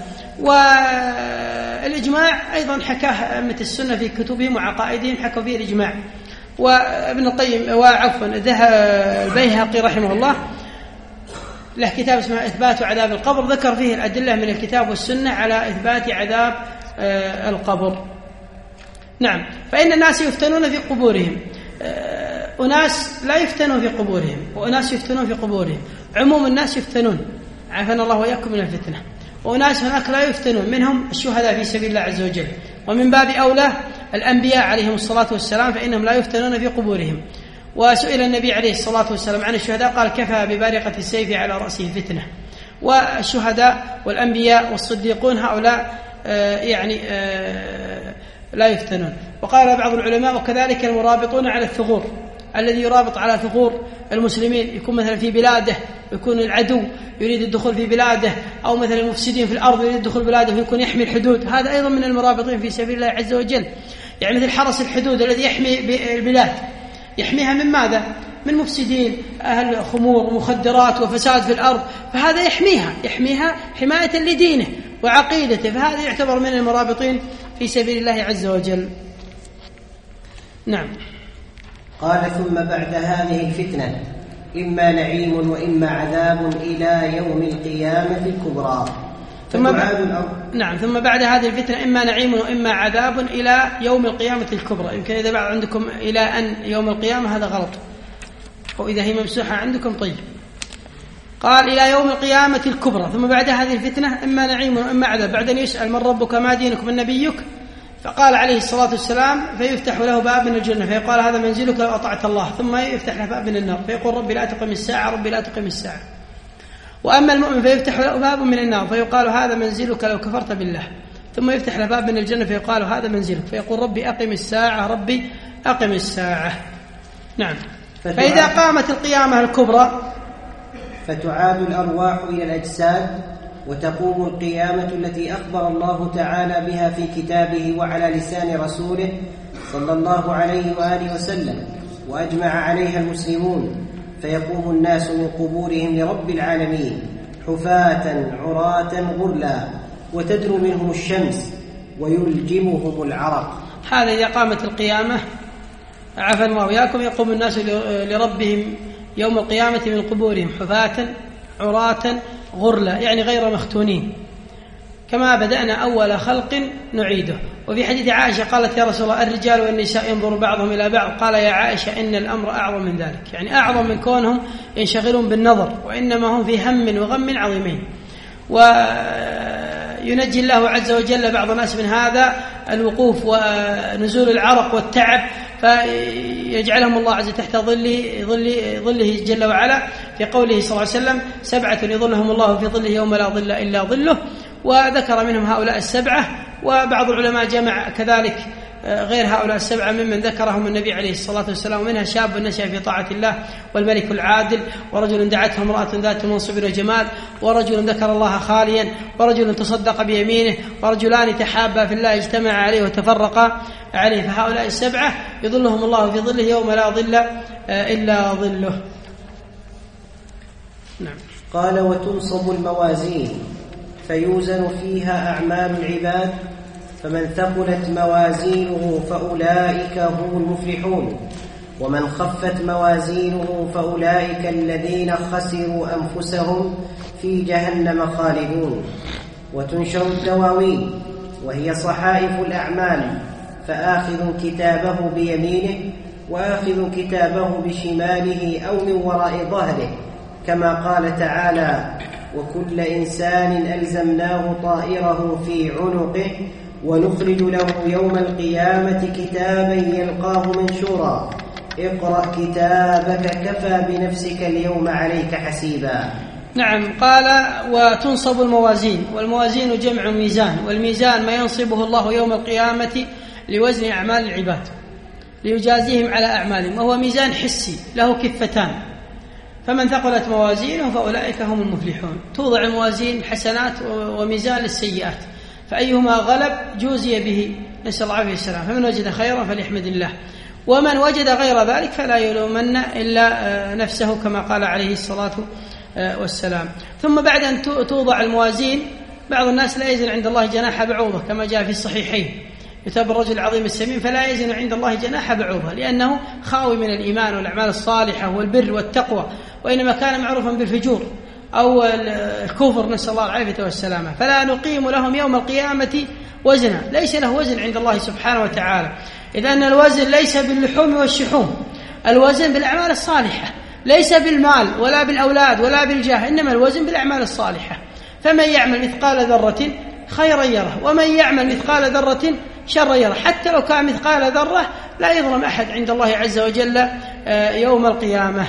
والإجماع أيضا حكاه أئمة السنة في كتبهم وعقائدهم، حكوا فيه الإجماع. وابن القيم وعفوا البيهقي رحمه الله له كتاب اسمه إثبات عذاب القبر، ذكر فيه الأدلة من الكتاب والسنة على إثبات عذاب القبر. نعم. فإن الناس يفتنون في قبورهم، أناس لا يفتنون في قبورهم وأناس يفتنون في قبورهم. عموم الناس يفتنون، عافانا الله وإياكم من الفتنة. وأناس هناك لا يفتنون، منهم الشهداء في سبيل الله عز وجل. ومن باب أولى الأنبياء عليهم الصلاة والسلام فإنهم لا يفتنون في قبورهم. وسئل النبي عليه الصلاة والسلام عن الشهداء قال كفى ببارقة السيف على رأسه فتنة. والشهداء والأنبياء والصديقون هؤلاء آه يعني آه لا يفتنون. وقال بعض العلماء وكذلك المرابطون على الثغور، الذي يرابط على ثغور المسلمين، يكون مثلا في بلاده ويكون العدو يريد الدخول في بلاده، أو مثلا المفسدين في الأرض يريد الدخول بلاده ويكون يحمي الحدود، هذا أيضا من المرابطين في سبيل الله عز وجل. يعني مثل حرس الحدود الذي يحمي البلاد، يحميها من ماذا؟ من مفسدين، أهل خمور ومخدرات وفساد في الأرض، فهذا يحميها يحميها حماية لدينه وعقيدته، فهذا يعتبر من المرابطين في سبيل الله عز وجل. نعم. قال ثم بعد هذه الفتنة إما نعيم وإما عذاب إلى يوم القيامة الكبرى. ثم بعد نعم ثم بعد هذه الفتنة إما نعيم وإما عذاب إلى يوم القيامة الكبرى. يمكن إذا بعد عندكم إلى أن يوم القيامة هذا غلط، وإذا هي ممسوحة عندكم طيب. قال إلى يوم القيامة الكبرى. ثم بعد هذه الفتنة إما نعيم وإما عذاب. بعد أن يسأل من ربك ما دينك من نبيك، فقال عليه الصلاة والسلام فيفتح له باب من الجنة فيقال هذا منزلك لو أطعت الله، ثم يفتح له باب من النار فيقول ربي لا تقم الساعة ربي لا تقم الساعة. وأما المؤمن فيفتح له باب من النار فيقال هذا منزلك لو كفرت بالله، ثم يفتح له باب من الجنة فيقال هذا منزلك فيقول ربي أقم الساعة ربي أقم الساعة. نعم. فإذا قامت القيامة الكبرى فتعاد الأرواح إلى الأجساد وتقوم القيامة التي أخبر الله تعالى بها في كتابه وعلى لسان رسوله صلى الله عليه وآله وسلم وأجمع عليها المسلمون، فيقوم الناس من قبورهم لرب العالمين حفاة عراة غرلا وتدنو منهم الشمس ويلجمهم العرق. هذا إذا قامت القيامة عفى الله وإياكم يقوم الناس لربهم يوم القيامة من قبورهم حفاة عراة غرلا، يعني غير مختونين، كما بدأنا أول خلق نعيده. وفي حديث عائشة قالت يا رسول الله الرجال والنساء ينظر بعضهم إلى بعض، قال يا عائشة إن الأمر أعظم من ذلك، يعني أعظم من كونهم ينشغلون بالنظر، وإنما هم في هم وغم عظيمين. وينجي الله عز وجل بعض الناس من هذا الوقوف ونزول العرق والتعب، فيجعلهم الله عز وجل تحت ظله, ظله, ظله جل وعلا في قوله صلى الله عليه وسلم سبعة يظلهم الله في ظله يوم لا ظل إلا ظله، وذكر منهم هؤلاء السبعة. وبعض العلماء جمع كذلك غير هؤلاء السبعة ممن ذكرهم النبي عليه الصلاة والسلام، ومنها شاب نشأ في طاعة الله والملك العادل، ورجل دعته امرأة ذات منصب وجمال، ورجل ذكر الله خاليا، ورجل تصدق بيمينه، ورجلان تحابا في الله اجتمع عليه وتفرقا عليه. فهؤلاء السبعة يظلهم الله في ظله يوم لا ظل إلا ظله. نعم. قال وتنصب الموازين فيوزن فيها أعمال العباد، فمن ثقلت موازينه فأولئك هم المفلحون، ومن خفت موازينه فأولئك الذين خسروا أنفسهم في جهنم خالدون. وتنشر الدواوين وهي صحائف الأعمال، فآخذ كتابه بيمينه وآخذ كتابه بشماله أو من وراء ظهره، كما قال تعالى وكل إنسان ألزمناه طائره في عنقه ونخرج له يوم القيامة كتابا يلقاه منشورا اقرأ كتابك كفى بنفسك اليوم عليك حسيبا. نعم. قال وتنصب الموازين، والموازين جمع ميزان، والميزان ما ينصبه الله يوم القيامة لوزن أعمال العباد ليجازيهم على أعمالهم، وهو ميزان حسي له كفتان، فمن ثقلت موازينه فأولئك هم المفلحون. توضع الموازين حسنات وميزان للسيئات، فأيهما غلب جوزي به، نسأل الله عليه السلام. فمن وجد خيرا فليحمد الله، ومن وجد غير ذلك فلا يلومن إلا نفسه، كما قال عليه الصلاة والسلام. ثم بعد أن توضع الموازين، بعض الناس لا يزن عند الله جناح بعوضة، كما جاء في الصحيحين يتاب الرجل العظيم السمين فلا يزن عند الله جناح بعوضة، لأنه خاوي من الإيمان والأعمال الصالحة والبر والتقوى، وإنما كان معروفا بالفجور أو الكفر، نسأل الله العافية والسلامة. فلا نقيم لهم يوم القيامة وزنا، ليس له وزن عند الله سبحانه وتعالى، إذ أن الوزن ليس باللحوم والشحوم، الوزن بالأعمال الصالحة، ليس بالمال ولا بالأولاد ولا بالجاه، إنما الوزن بالأعمال الصالحة. فمن يعمل مثقال ذرة خيرا يره، ومن يعمل مثقال ذرة شرا يره، حتى لو كان مثقال ذرة لا يظلم أحد عند الله عز وجل يوم القيامة.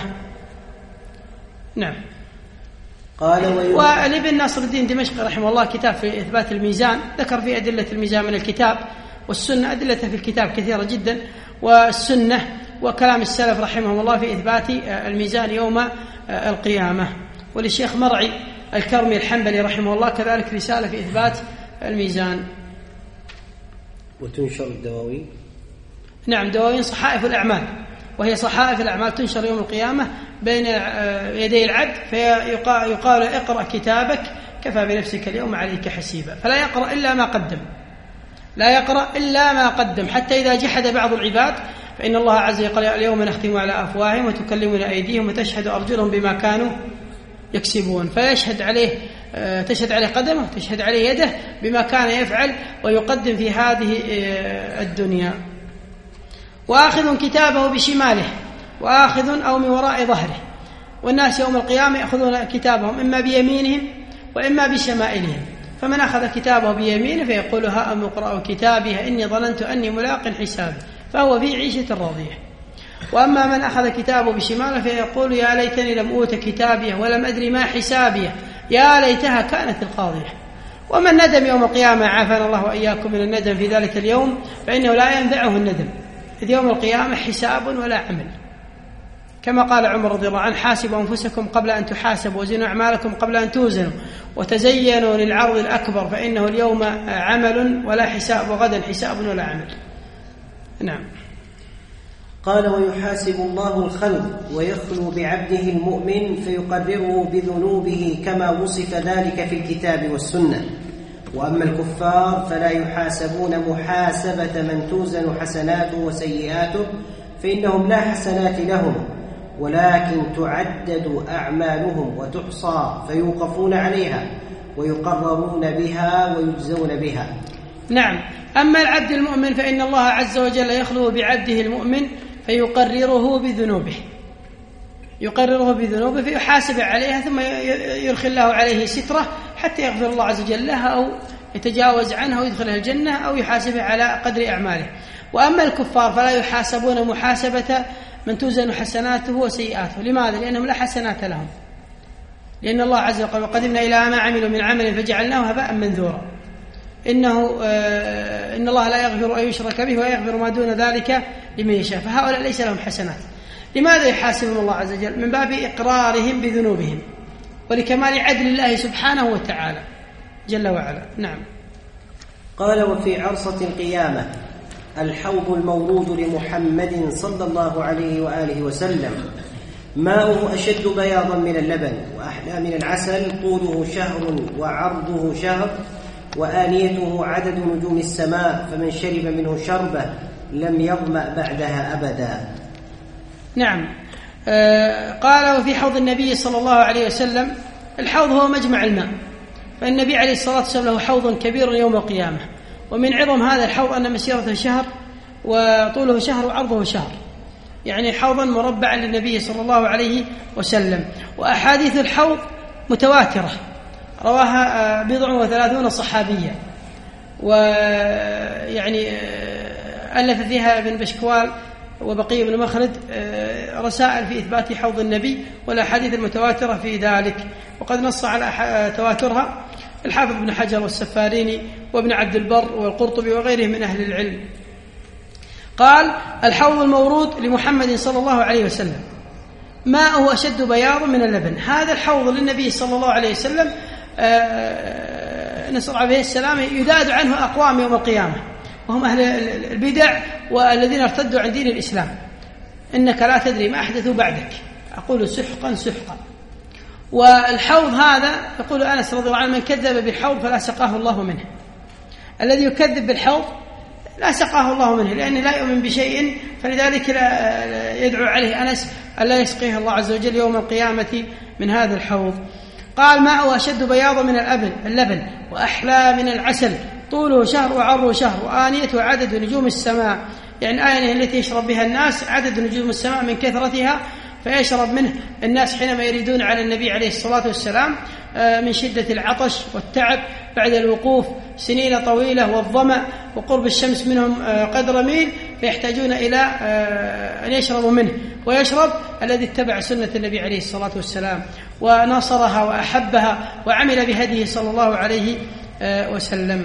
نعم. قال ولابن ناصر الدين دمشقي رحمه الله كتاب في إثبات الميزان، ذكر في أدلة الميزان من الكتاب والسنة، أدلة في الكتاب كثيرة جدا والسنة وكلام السلف رحمهم الله في إثبات الميزان يوم القيامة. وللشيخ مرعي الكرمي الحنبلي رحمه الله كذلك رسالة في إثبات الميزان. وتنشر الدواوين. نعم، دواوين صحائف الأعمال، وهي صحائف الأعمال تنشر يوم القيامة بين يدي العبد، فيقال اقرأ كتابك كفى بنفسك اليوم عليك حسيبا، فلا يقرأ إلا ما قدم، لا يقرأ إلا ما قدم، حتى إذا جحد بعض العباد فإن الله عز وجل اليوم نختم على أفواههم وتكلمنا أيديهم وتشهد أرجلهم بما كانوا يكسبون، فيشهد عليه تشهد عليه قدمه، تشهد عليه يده بما كان يفعل ويقدم في هذه الدنيا. وآخذ كتابه بشماله وآخذ أو من وراء ظهره، والناس يوم القيامة يأخذون كتابهم إما بيمينهم وإما بشمائلهم، فمن أخذ كتابه بيمينه فيقول ها أم اقرأوا كتابي إني ظننت أني ملاق حسابي، فهو في عيشة راضية. وأما من أخذ كتابه بشماله فيقول يا ليتني لم أوت كتابيه ولم أدري ما حسابيه يا ليتها كانت القاضية. ومن ندم يوم القيامة عافانا الله وإياكم من الندم في ذلك اليوم فإنه لا ينفعه الندم، إذ يوم القيامة حساب ولا عمل، كما قال عمر رضي الله عنه حاسبوا أنفسكم قبل أن تحاسبوا وزنوا أعمالكم قبل أن توزنوا وتزينوا للعرض الأكبر فإنه اليوم عمل ولا حساب وغدا حساب ولا عمل. نعم. قال ويحاسب الله الخلق ويخلو بعبده المؤمن فيقرره بذنوبه كما وصف ذلك في الكتاب والسنة. وأما الكفار فلا يحاسبون محاسبة من توزن حسناته وسيئاته، فإنهم لا حسنات لهم ولكن تعدد أعمالهم وتحصى فيوقفون عليها ويقررون بها ويجزون بها. نعم. أما العبد المؤمن فإن الله عز وجل يخلو بعبده المؤمن فيقرره بذنوبه، يقرره بذنوبه فيحاسب عليها ثم يرخي الله عليه ستره حتى يغفر الله عز وجل لها أو يتجاوز عنها ويدخلها الجنة أو يحاسبه على قدر أعماله. وأما الكفار فلا يحاسبون محاسبة من توزن حسناته وسيئاته. لماذا؟ لأنهم لا حسنات لهم، لأن الله عز وجل وقدمنا إلى ما عملوا من عمل فجعلناه هباء منثورا. إنه آه إن الله لا يغفر أن يشرك به ويغفر ما دون ذلك لمن يشاء، فهؤلاء ليس لهم حسنات. لماذا يحاسبهم الله عز وجل؟ من باب إقرارهم بذنوبهم ولكمال عدل الله سبحانه وتعالى جل وعلا. نعم. قال وفي عرصة القيامة الحوض المورود لمحمد صلى الله عليه وآله وسلم ماؤه أشد بياضا من اللبن وأحلى من العسل، طوله شهر وعرضه شهر، وآنيته عدد نجوم السماء، فمن شرب منه شربة لم يظمأ بعدها أبدا. نعم. آه قال وفي حوض النبي صلى الله عليه وسلم، الحوض هو مجمع الماء، فالنبي عليه الصلاة والسلام له حوض كبير يوم القيامة، ومن عظم هذا الحوض أن مسيرته شهر وطوله شهر وعرضه شهر، يعني حوضا مربعا للنبي صلى الله عليه وسلم. وأحاديث الحوض متواترة رواها بضع وثلاثون صحابية، ويعني ألف فيها ابن بشكوال وبقي بن مخلد رسائل في إثبات حوض النبي والأحاديث المتواترة في ذلك، وقد نص على تواترها الحافظ ابن حجر والسفاريني وابن عبد البر والقرطبي وغيرهم من أهل العلم. قال الحوض المورود لمحمد صلى الله عليه وسلم ماءه أشد بياض من اللبن. هذا الحوض للنبي صلى الله عليه وسلم نسأل عليه السلام يذاد عنه أقوام يوم القيامة وهم أهل البدع والذين ارتدوا عن دين الإسلام. إنك لا تدري ما أحدثوا بعدك، أقول سحقا سحقا. والحوض هذا يقول أنس رضي الله عنه من كذب بالحوض فلا سقاه الله منه. الذي يكذب بالحوض لا سقاه الله منه، لأنه لا يؤمن بشيء، فلذلك لا يدعو عليه أنس ألا يسقيه الله عز وجل يوم القيامة من هذا الحوض. قال ماءه أشد بياضا من اللبن وأحلى من العسل، طوله شهر وعرضه شهر، وآنيته عدد نجوم السماء، يعني آية التي يشرب بها الناس عدد نجوم السماء من كثرتها، فيشرب منه الناس حينما يريدون على النبي عليه الصلاة والسلام من شدة العطش والتعب بعد الوقوف سنين طويلة والظمأ وقرب الشمس منهم قدر ميل، فيحتاجون إلى أن يشربوا منه، ويشرب الذي اتبع سنة النبي عليه الصلاة والسلام وناصرها وأحبها وعمل بهديه صلى الله عليه وسلم.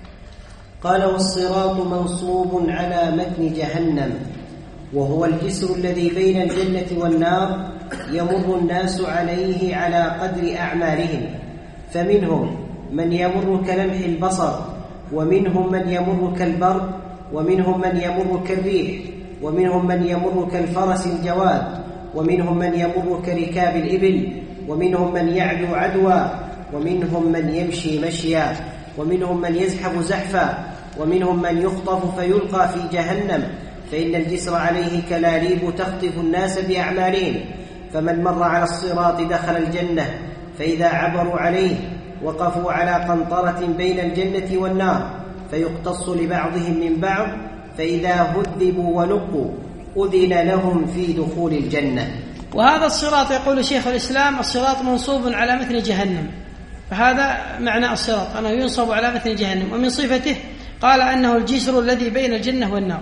قال: والصراط منصوب على متن جهنم، وهو الجسر الذي بين الجنة والنار، يمر الناس عليه على قدر أعمالهم، فمنهم من يمر كلمح البصر، ومنهم من يمر كالبرق، ومنهم من يمر كالريح، ومنهم من يمر كالفرس الجواد، ومنهم من يمر كركاب الإبل، ومنهم من يعدو عدوا، ومنهم من يمشي مشيا، ومنهم من يزحف زحفا، ومنهم من يخطف فيلقى في جهنم، فإن الجسر عليه كلاليب تخطف الناس بأعمالهم، فمن مر على الصراط دخل الجنة، فإذا عبروا عليه وقفوا على قنطرة بين الجنة والنار، فيقتص لبعضهم من بعض، فإذا هذبوا ونقوا أذن لهم في دخول الجنة. وهذا الصراط يقول شيخ الإسلام الصراط منصوب على متن جهنم، فهذا معنى الصراط أنه ينصب على متن جهنم. ومن صفته قال أنه الجسر الذي بين الجنة والنار.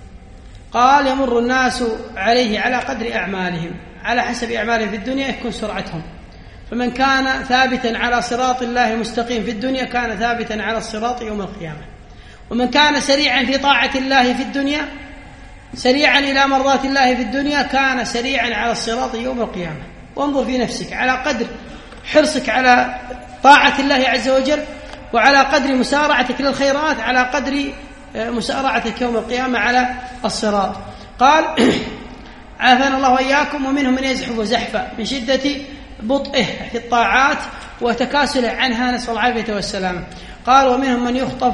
قال: يمر الناس عليه على قدر أعمالهم، على حسب أعمالهم في الدنيا يكون سرعتهم، فمن كان ثابتا على صراط الله مستقيم في الدنيا كان ثابتا على الصراط يوم القيامة، ومن كان سريعا في طاعة الله في الدنيا سريعا إلى مرضات الله في الدنيا كان سريعا على الصراط يوم القيامة. وانظر في نفسك، على قدر حرصك على طاعة الله عز وجل وعلى قدر مسارعتك للخيرات على قدر مسارعتك يوم القيامة على الصراط. قال: عافانا الله وإياكم. ومنهم من يزحف زحفا من شدة بطئه في الطاعات وتكاسله عنها، نسأل العافية والسلامة. قال: ومنهم من يخطف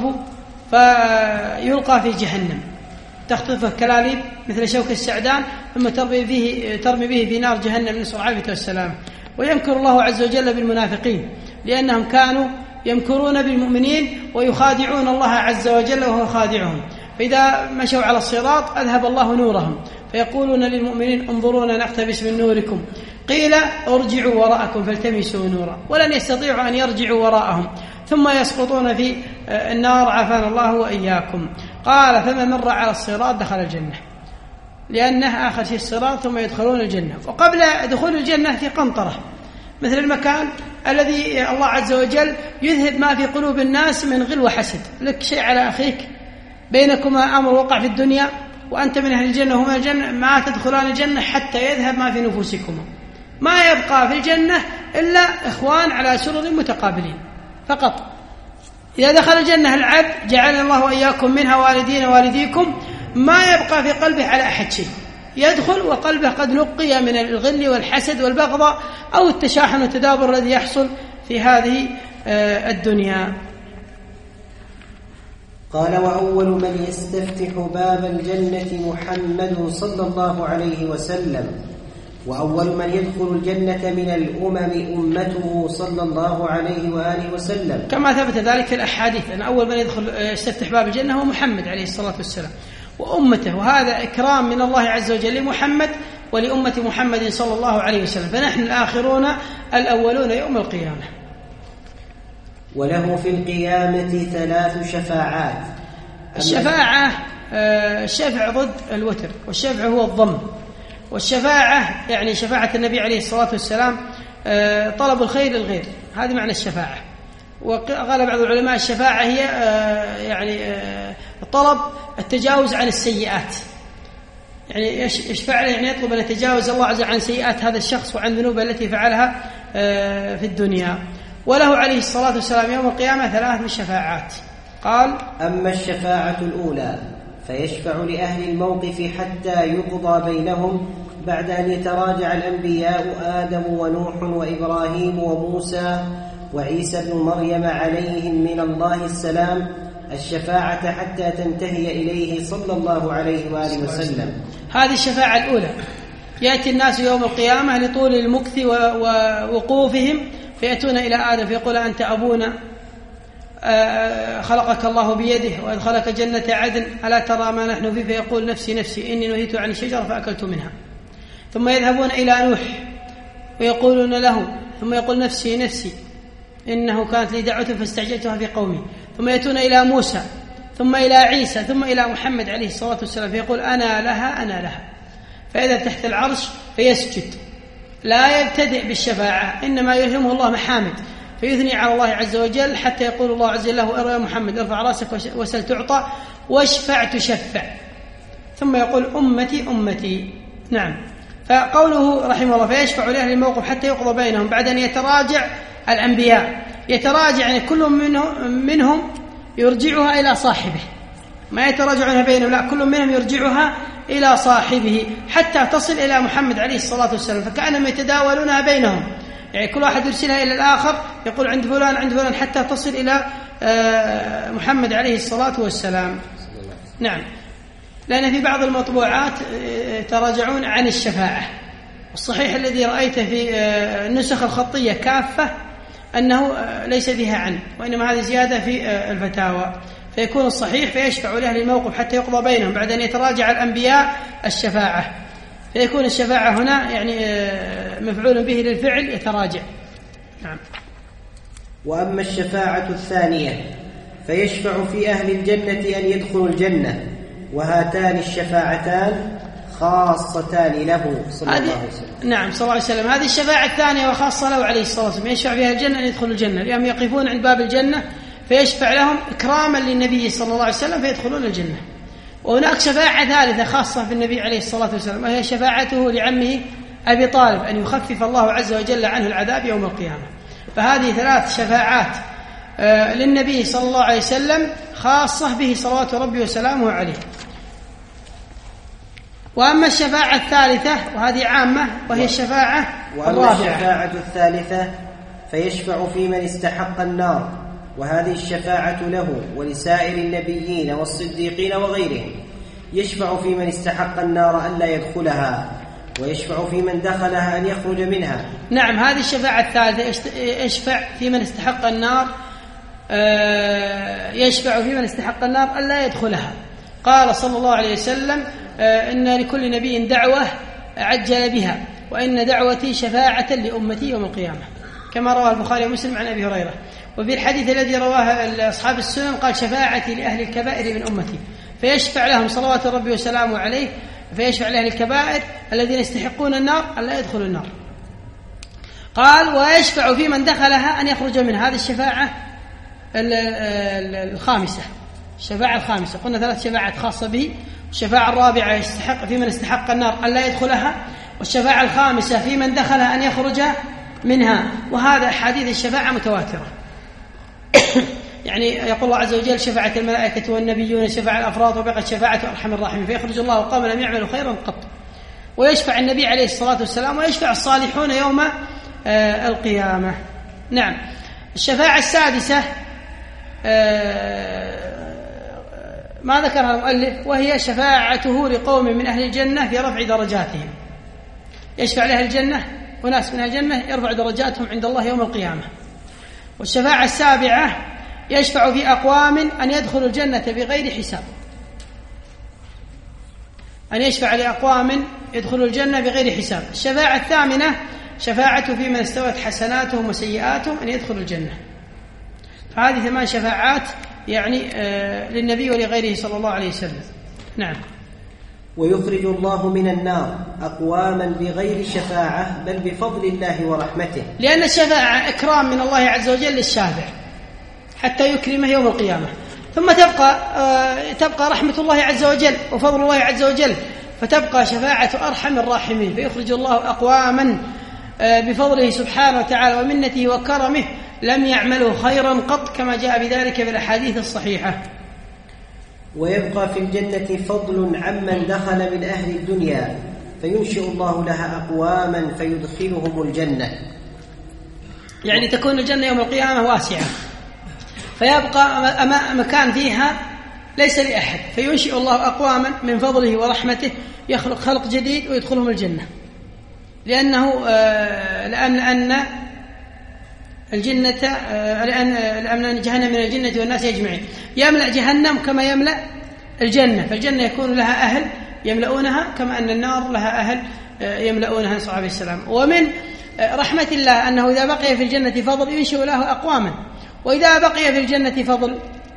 فيلقى في جهنم، تخطفه كلاليب مثل شوك السعدان ثم ترمي به, ترمي به في نار جهنم، نسأل العافية والسلامة. ويمكر الله عز وجل بالمنافقين لأنهم كانوا يمكرون بالمؤمنين ويخادعون الله عز وجل وهو خادعهم، فإذا مشوا على الصراط أذهب الله نورهم، فيقولون للمؤمنين: انظرونا نقتبس من نوركم، قيل: ارجعوا وراءكم فالتمسوا نورا، ولن يستطيعوا أن يرجعوا وراءهم، ثم يسقطون في النار، عافانا الله وإياكم. قال: فمن مر على الصراط دخل الجنة، لأنه آخر شيء الصراط ثم يدخلون الجنة. وقبل دخول الجنة في قنطرة مثل المكان الذي الله عز وجل يذهب ما في قلوب الناس من غل وحسد، لك شيء على أخيك، بينكما أمر وقع في الدنيا وأنت من أهل الجنة وهم الجنة، ما تدخلان الجنة حتى يذهب ما في نفوسكما، ما يبقى في الجنة إلا إخوان على سرر متقابلين فقط. إذا دخل الجنة العبد جعلنا الله وإياكم منها والدين والديكم، ما يبقى في قلبه على أحد شيء، يدخل وقلبه قد نقي من الغل والحسد والبغضاء أو التشاحن والتدابر الذي يحصل في هذه الدنيا. قال: وأول من يستفتح باب الجنة محمد صلى الله عليه وسلم، وأول من يدخل الجنة من الأمم أمته صلى الله عليه وآله وسلم، كما ثبت ذلك في الأحاديث أن أول من يدخل يستفتح باب الجنة هو محمد عليه الصلاة والسلام وأمته، وهذا إكرام من الله عز وجل لمحمد ولأمة محمد صلى الله عليه وسلم، فنحن الآخرون الأولون يوم القيامة. وله في القيامة ثلاث شفاعات. الشفاعة الشفع ضد الوتر، والشفع هو الضم، والشفاعة يعني شفاعة النبي عليه الصلاة والسلام طلب الخير للغير، هذا معنى الشفاعة. وقال بعض العلماء الشفاعة هي يعني طلب التجاوز عن السيئات، يعني يشفع له يعني يطلب أن يتجاوز الله عز وجل عن سيئات هذا الشخص وعن ذنوبه التي فعلها في الدنيا. وله عليه الصلاة والسلام يوم القيامة ثلاث شفاعات. قال: أما الشفاعة الأولى فيشفع لأهل الموقف حتى يقضى بينهم بعد أن يتراجع الأنبياء آدم ونوح وإبراهيم وموسى وعيسى بن مريم عليهم من الله السلام الشفاعة حتى تنتهي إليه صلى الله عليه وآله وسلم. هذه الشفاعة الأولى، يأتي الناس يوم القيامة لطول المكث ووقوفهم فيأتون إلى آدم فيقول: أنت أبونا، خلقك الله بيده وأدخلك جنة عدن، ألا ترى ما نحن فيه؟ فيقول: نفسي نفسي إني نهيت عن الشجرة فأكلت منها. ثم يذهبون إلى نوح ويقولون له، ثم يقول: نفسي نفسي إنه كانت لي دعوة فاستعجلتها في قومي. ثم يأتون إلى موسى ثم إلى عيسى ثم إلى محمد عليه الصلاة والسلام فيقول أنا لها أنا لها، فإذا تحت العرش فيسجد، لا يبتدئ بالشفاعة، إنما يلهمه الله محامد فيثني على الله عز وجل حتى يقول الله عز وجل له يا محمد ارفع راسك وسل تعطى واشفع تشفع، ثم يقول أمتي أمتي. نعم. فقوله رحمه الله فيشفع لأهل الموقف حتى يقضى بينهم بعد أن يتراجع الأنبياء، يتراجع يعني كل منهم, منهم يرجعها إلى صاحبه، ما يتراجعونها بينهم، لا كل منهم يرجعها إلى صاحبه حتى تصل إلى محمد عليه الصلاة والسلام، فكأنهم يتداولونها بينهم، يعني كل واحد يرسلها إلى الآخر يقول عند فلان عند فلان حتى تصل إلى محمد عليه الصلاة والسلام. نعم. لأن في بعض المطبوعات تراجعون عن الشفاعة، الصحيح الذي رأيته في النسخ الخطية كافة أنه ليس فيها عن، وإنما هذه زيادة في الفتاوى، فيكون الصحيح فيشفع لأهل الموقف حتى يقضى بينهم بعد أن يتراجع الأنبياء الشفاعة، فيكون الشفاعة هنا يعني مفعول به للفعل يتراجع. نعم. وأما الشفاعة الثانية فيشفع في أهل الجنة أن يدخلوا الجنة، وهاتان الشفاعتان خاصتان له صلى الله عليه وسلم. نعم صلى الله عليه وسلم. هذه الشفاعة الثانية وخاصة له عليه الصلاة والسلام، يشفع فيها الجنة أن يدخلوا الجنة، لأنهم يقفون عند باب الجنة فيشفع لهم إكراما للنبي صلى الله عليه وسلم فيدخلون الجنة. وهناك شفاعة ثالثة خاصة بالنبي عليه الصلاة والسلام، وهي شفاعته لعمه أبي طالب أن يخفف الله عز وجل عنه العذاب يوم القيامة. فهذه ثلاث شفاعات للنبي صلى الله عليه وسلم خاصة به صلوات ربي وسلامه عليه. وأما الشفاعة الثالثة وهذه عامة وهي الشفاعة وأما الشفاعة الثالثة فيشفع في من استحق النار، وهذه الشفاعة له ولسائر النبيين والصديقين وغيرهم. يشفع في من استحق النار أن لا يدخلها، ويشفع في من دخلها أن يخرج منها. نعم. هذه الشفاعة الثالثة يشفع في من استحق النار، يشفع في من استحق النار أن لا يدخلها. قال صلى الله عليه وسلم إن لكل نبي دعوة عجل بها، وإن دعوتي شفاعة لأمتي يوم القيامة، كما رواه البخاري ومسلم عن أبي هريرة. وفي الحديث الذي رواه أصحاب السنن قال شفاعتي لأهل الكبائر من أمتي، فيشفع لهم صلوات ربي وسلامه عليه، فيشفع لأهل الكبائر الذين يستحقون النار أن لا يدخلوا النار. قال ويشفع في من دخلها أن يخرج منها. هذه الشفاعة الخامسة، الشفاعة الخامسة. قلنا ثلاث شفاعات خاصة به، الشفاعة الرابعة يستحق في من استحق النار أن لا يدخلها، والشفاعة الخامسة في من دخلها أن يخرج منها. وهذا حديث الشفاعة متواترة يعني يقول الله عز وجل شفاعة الملائكة والنبيون، شفاعة الأفراد، وبقت شفاعة أرحم الراحمين، فيخرج الله قوما لم يعملوا خيرا قط. ويشفع النبي عليه الصلاة والسلام، ويشفع الصالحون يوم آه القيامة. نعم. الشفاعة السادسة آه ما ذكرها المؤلف، وهي شفاعته لقوم من أهل الجنة في رفع درجاتهم. يشفع لأهل الجنة وناس من أهل الجنة يرفع درجاتهم عند الله يوم القيامة. والشفاعة السابعة يشفع في أقوام أن يدخلوا الجنة بغير حساب، أن يشفع لأقوام يدخلوا الجنة بغير حساب. الشفاعة الثامنة شفاعته في من استوت حسناتهم وسيئاتهم أن يدخلوا الجنة. فهذه ثمان شفاعات يعني آه للنبي ولغيره صلى الله عليه وسلم. نعم. ويخرج الله من النار أقواما بغير شفاعة بل بفضل الله ورحمته، لأن الشفاعة إكرام من الله عز وجل للشافع حتى يكرمه يوم القيامة، ثم تبقى آه تبقى رحمة الله عز وجل وفضل الله عز وجل، فتبقى شفاعة أرحم الراحمين، فيخرج الله أقواما آه بفضله سبحانه وتعالى ومنته وكرمه لم يعملوا خيرا قط، كما جاء بذلك في الأحاديث الصحيحة. ويبقى في الجنة فضل عمن دخل من أهل الدنيا، فينشئ الله لها أقواما فيدخلهم الجنة، يعني تكون الجنة يوم القيامة واسعة، فيبقى مكان فيها ليس لأحد، فينشئ الله أقواما من فضله ورحمته يخلق خلق جديد ويدخلهم الجنة، لأنه لأن الجنة لأن لأن جهنم من الجنة والناس يجمعين، يملأ جهنم كما يملأ الجنة، فالجنة يكون لها أهل يملؤونها كما أن النار لها أهل يملؤونها، نسأل الله عليه السلام. ومن رحمة الله أنه إذا بقي في الجنة فضل ينشئ له أقواما، وإذا بقي في الجنة فضل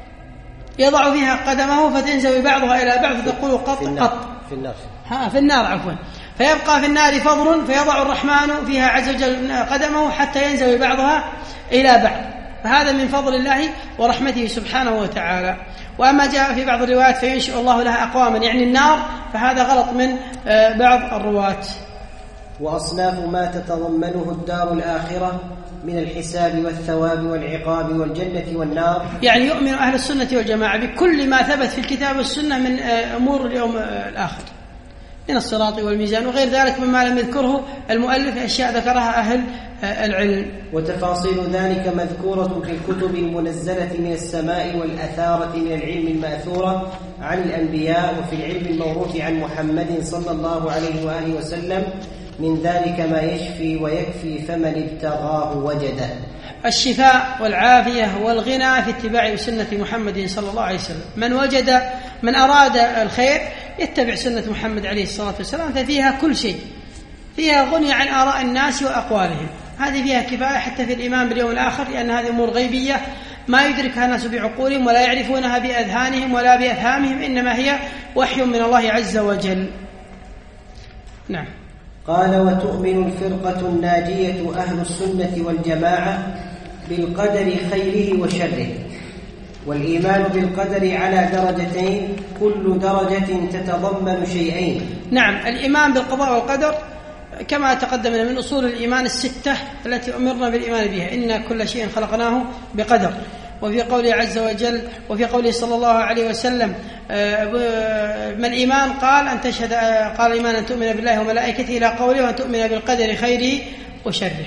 يضع فيها قدمه فتنزوي بعضها إلى بعض فتقول قط قط في النار ها في النار عفوا فيبقى في النار فضل فيضع الرحمن فيها عز وجل قدمه حتى ينزوي بعضها إلى بعض، فهذا من فضل الله ورحمته سبحانه وتعالى. وأما جاء في بعض الروايات فينشئ الله لها أقواما يعني النار، فهذا غلط من بعض الرواة. وأصناف ما تتضمنه الدار الآخرة من الحساب والثواب والعقاب والجنة والنار، يعني يؤمن أهل السنة والجماعة بكل ما ثبت في الكتاب والسنة من أمور اليوم الآخر من الصراط والميزان وغير ذلك مما لم يذكره المؤلف، أشياء ذكرها أهل العلم. وتفاصيل ذلك مذكورة في الكتب المنزلة من السماء والأثارة من العلم المأثورة عن الأنبياء، وفي العلم الموروث عن محمد صلى الله عليه وآله وسلم، من ذلك ما يشفي ويكفي فمن ابتغاه وجده. الشفاء والعافية والغنى في اتباع سنة محمد صلى الله عليه وسلم. من وجد من أراد الخير يتبع سنة محمد عليه الصلاة والسلام، ففيها كل شيء، فيها غني عن آراء الناس وأقوالهم، هذه فيها كفاية حتى في الإيمان باليوم الآخر، لأن هذه أمور غيبية ما يدركها الناس بعقولهم ولا يعرفونها بأذهانهم ولا بأفهامهم، إنما هي وحي من الله عز وجل. نعم. قال: وتؤمن الفرقة الناجية أهل السنة والجماعة بالقدر خيره وشره. والإيمان بالقدر على درجتين، كل درجة تتضمن شيئين. نعم، الإيمان بالقضاء والقدر كما تقدم من أصول الإيمان الستة التي أمرنا بالإيمان بها، إن كل شيء خلقناه بقدر. وفي قوله عز وجل وفي قوله صلى الله عليه وسلم ما الإيمان؟ قال أن تشهد قال الإيمان أن تؤمن بالله وملائكته إلى قوله وأن تؤمن بالقدر خيره وشره.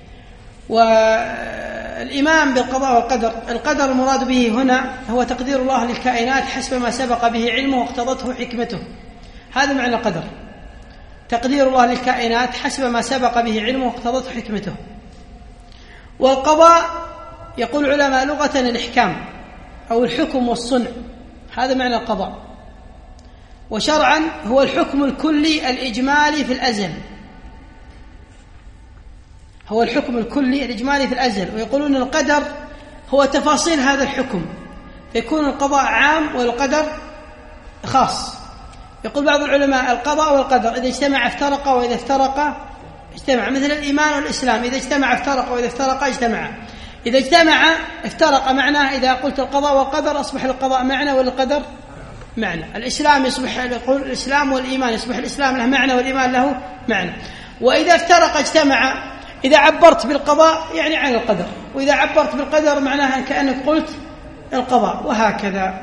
والإيمان بالقضاء والقدر، القدر المراد به هنا هو تقدير الله للكائنات حسب ما سبق به علمه واقتضته حكمته، هذا معنى القدر، تقدير الله للكائنات حسب ما سبق به علمه واقتضته حكمته. والقضاء يقول العلماء لغة الإحكام أو الحكم والصنع، هذا معنى القضاء. وشرعا هو الحكم الكلي الإجمالي في الأزل، هو الحكم الكلي الإجمالي في الأزل. ويقولون القدر هو تفاصيل هذا الحكم، فيكون القضاء عام والقدر خاص. يقول بعض العلماء القضاء والقدر إذا اجتمع افترقا وإذا افترقا اجتمع، مثل الإيمان والإسلام إذا اجتمع افترقا وإذا افترقا اجتمع. إذا اجتمع افترق معناه إذا قلت القضاء والقدر أصبح القضاء معنى والقدر معنى. الإسلام يصبح يقول الإسلام والإيمان يصبح الإسلام له معنى والإيمان له معنى. وإذا افترق اجتمع، إذا عبرت بالقضاء يعني عن القدر، وإذا عبرت بالقدر معناها كأنك قلت القضاء، وهكذا.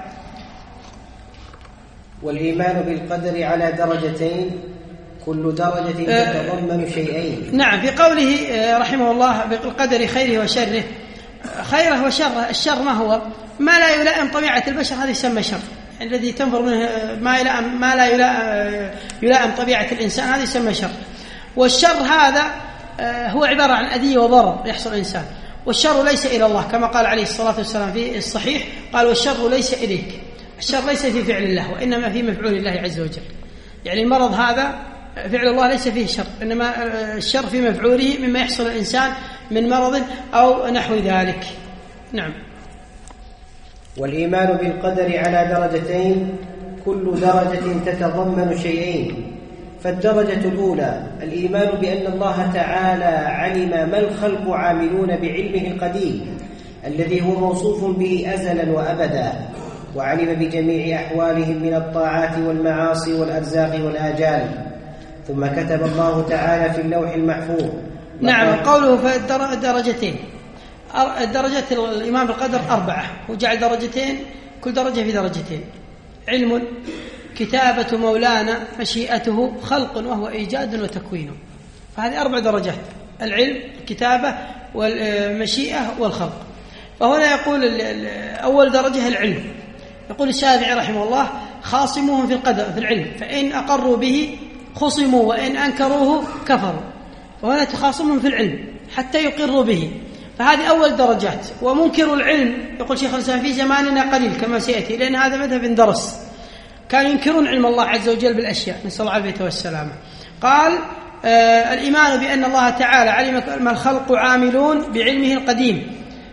والإيمان بالقدر على درجتين، كل درجة تتضمن شيئين. نعم، في قوله رحمه الله بالقدر خيره وشره، خيره وشره، الشر ما هو؟ ما لا يلائم طبيعة البشر، هذا يسمى شر، يعني الذي تنفر منه ما, يلائم ما لا يلائم, يلائم طبيعة الإنسان، هذا يسمى شر. والشر هذا هو عبارة عن أذية وضرر يحصل الإنسان، والشر ليس إلى الله كما قال عليه الصلاة والسلام في الصحيح، قال والشر ليس إليك، الشر ليس في فعل الله وإنما في مفعول الله عز وجل. يعني المرض هذا فعل الله ليس فيه شر، إنما الشر في مفعوله مما يحصل الإنسان من مرض أو نحو ذلك. نعم. والإيمان بالقدر على درجتين، كل درجة تتضمن شيئين. فالدرجة الأولى الإيمان بأن الله تعالى علم ما الخلق عاملون بعلمه القديم الذي هو موصوف به أزلا وأبدا، وعلم بجميع أحوالهم من الطاعات والمعاصي والأرزاق والآجال، ثم كتب الله تعالى في اللوح المحفوظ. نعم، قوله في الدرجتين، درجة الإيمان بالقدر أربعة، وجعل درجتين كل درجة في درجتين: علم، كتابة مولانا، مشيئته، خلق وهو إيجاد وتكوين. فهذه أربع درجات: العلم، الكتابة، والمشيئة، والخلق. فهنا يقول أول درجة العلم. يقول الشافعي رحمه الله: خاصموهم في القدر في العلم، فإن أقروا به خصموا وإن أنكروه كفروا. وهنا تخاصمهم في العلم حتى يقروا به، فهذه أول درجات. ومنكر العلم يقول شيخ الإسلام في زماننا قليل كما سيأتي، لأن هذا مذهب درس، كانوا ينكرون علم الله عز وجل بالأشياء، نسأل الله العافية والسلامة. قال آه الإيمان بأن الله تعالى علم ما الخلق عاملون بعلمه القديم،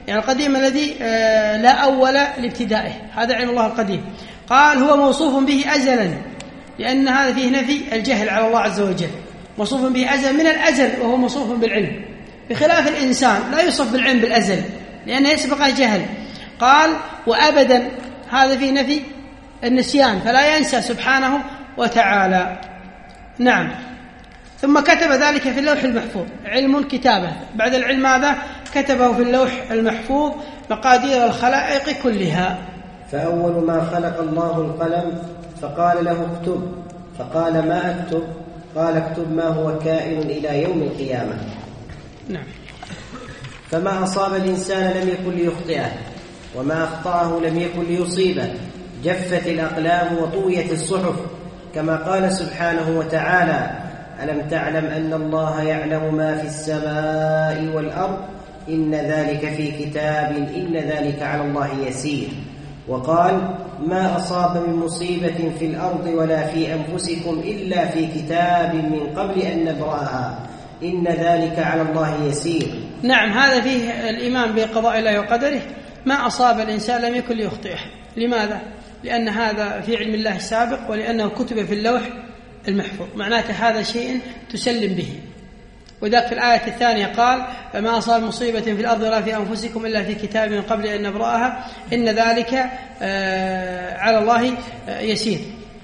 يعني القديم الذي لا أول لابتدائه، هذا علم الله القديم. قال هو موصوف به أزلا، لأن هذا فيه نفي الجهل على الله عز وجل، موصوف به أزل من الأزل وهو موصوف بالعلم، بخلاف الإنسان لا يوصف بالعلم بالأزل لأنه يسبق الجهل. قال وأبدا، هذا فيه نفي النسيان، فلا ينسى سبحانه وتعالى. نعم. ثم كتب ذلك في اللوح المحفوظ، علم كتابه، بعد العلم ماذا؟ كتبه في اللوح المحفوظ مقادير الخلائق كلها. فأول ما خلق الله القلم فقال له اكتب، فقال ما أكتب؟ قال اكتب ما هو كائن إلى يوم القيامة. نعم. فما أصاب الإنسان لم يكن ليخطئه، وما أخطأه لم يكن ليصيبه، جفت الأقلام وطويت الصحف، كما قال سبحانه وتعالى ألم تعلم أن الله يعلم ما في السماء والأرض إن ذلك في كتاب إن ذلك على الله يسير. وقال ما أصاب من مصيبة في الأرض ولا في أنفسكم إلا في كتاب من قبل أن نبرأها إن ذلك على الله يسير. نعم، هذا فيه الإيمان بقضاء الله وقدره. ما أصاب الإنسان لم يكن ليخطئه. لماذا؟ لأن هذا في علم الله السابق، ولأنه كتب في اللوح المحفوظ، معناته هذا شيء تسلم به. وذاك في الآية الثانية قال فما أصاب مصيبة في الأرض ولا في أنفسكم إلا في كتاب من قبل أن نبرأها إن ذلك على الله يسير.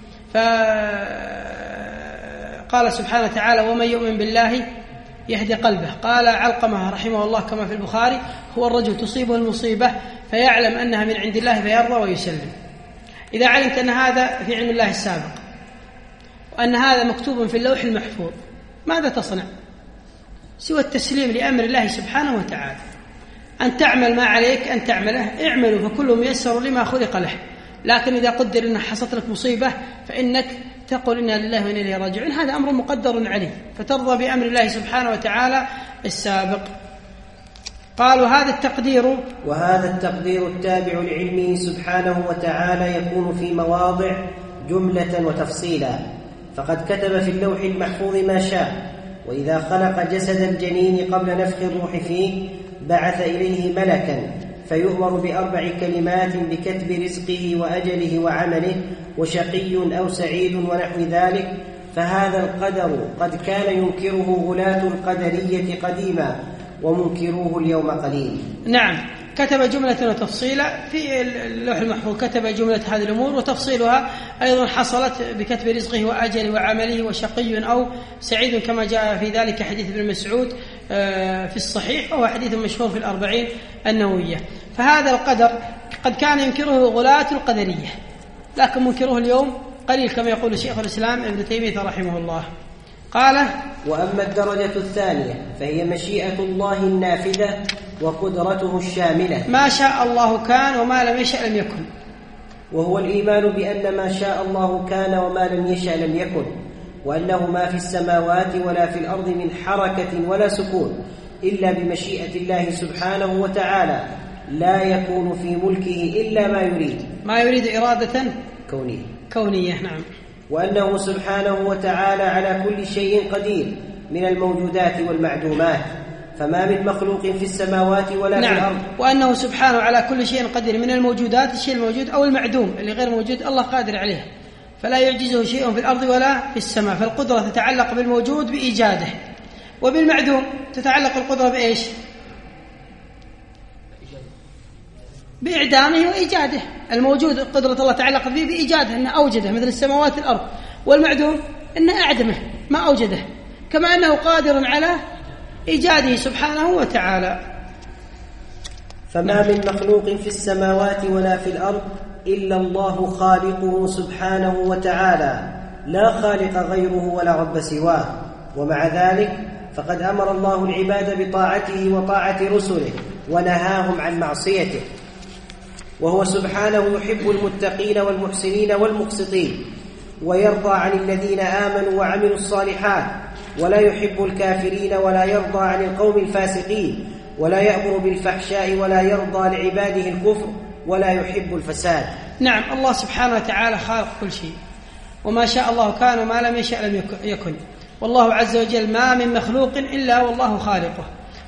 فقال سبحانه وتعالى ومن يؤمن بالله يهدي قلبه. قال علقمة رحمه الله كما في البخاري هو الرجل تصيبه المصيبة فيعلم أنها من عند الله فيرضى ويسلم. إذا علمت أن هذا في علم الله السابق وأن هذا مكتوب في اللوح المحفوظ، ماذا تصنع سوى التسليم لأمر الله سبحانه وتعالى؟ أن تعمل ما عليك أن تعمله، اعملوا فكل ميسر لما خلق له. لكن إذا قدر أن حصلت لك مصيبة فإنك تقول إنا لله وإنا إليه راجعون، هذا أمر مقدر عليه، فترضى بأمر الله سبحانه وتعالى السابق. قالوا هذا التقدير وهذا التقدير التابع لعلمه سبحانه وتعالى يكون في مواضع جملة وتفصيلا، فقد كتب في اللوح المحفوظ ما شاء. وإذا خلق جسد الجنين قبل نفخ الروح فيه بعث إليه ملكا فيؤمر بأربع كلمات بكتب رزقه وأجله وعمله وشقي أو سعيد ونحو ذلك. فهذا القدر قد كان ينكره غلاة القدرية قديما ومنكروه اليوم قليل. نعم، كتب جملة وتفصيلا في اللوح المحفوظ، كتب جملة هذه الأمور وتفصيلها أيضا حصلت بكتب رزقه وأجله وعمله وشقي أو سعيد، كما جاء في ذلك حديث ابن مسعود في الصحيح، وهو حديث مشهور في الأربعين النووية. فهذا القدر قد كان ينكره غلاة القدرية، لكن منكره اليوم قليل كما يقول شيخ الإسلام ابن تيمية رحمه الله. قال وأما الدرجة الثانية فهي مشيئة الله النافذة وقدرته الشاملة، ما شاء الله كان وما لم يشأ لم يكن، وهو الإيمان بأن ما شاء الله كان وما لم يشأ لم يكن، وأنه ما في السماوات ولا في الأرض من حركة ولا سكون إلا بمشيئة الله سبحانه وتعالى، لا يكون في ملكه إلا ما يريد، ما يريد إرادة كونية كونية. نعم. وأنه سبحانه وتعالى على كل شيء قدير من الموجودات والمعدومات، فما من مخلوق في السماوات ولا نعم. في الأرض. وأنه سبحانه على كل شيء قدير من الموجودات، الشيء الموجود أو المعدوم اللي غير موجود الله قادر عليه، فلا يعجزه شيء في الأرض ولا في السماء. فالقدرة تتعلق بالموجود بإيجاده، وبالمعدوم تتعلق القدرة بإيش؟ بإعدامه وإيجاده. الموجود قدرة الله تعلق به بإيجاده، أنه أوجده مثل السماوات والأرض، والمعدوم أنه أعدمه ما أوجده، كما أنه قادر على إيجاده سبحانه وتعالى. فما من مخلوق في السماوات ولا في الأرض إلا الله خالقه سبحانه وتعالى، لا خالق غيره ولا رب سواه. ومع ذلك فقد أمر الله العباد بطاعته وطاعة رسله ونهاهم عن معصيته، وهو سبحانه يحب المتقين والمحسنين والمقسطين، ويرضى عن الذين آمنوا وعملوا الصالحات، ولا يحب الكافرين ولا يرضى عن القوم الفاسقين، ولا يأمر بالفحشاء ولا يرضى لعباده الكفر ولا يحب الفساد. نعم، الله سبحانه وتعالى خالق كل شيء، وما شاء الله كان وما لم يشأ لم يكن. والله عز وجل ما من مخلوق إلا والله خالقه،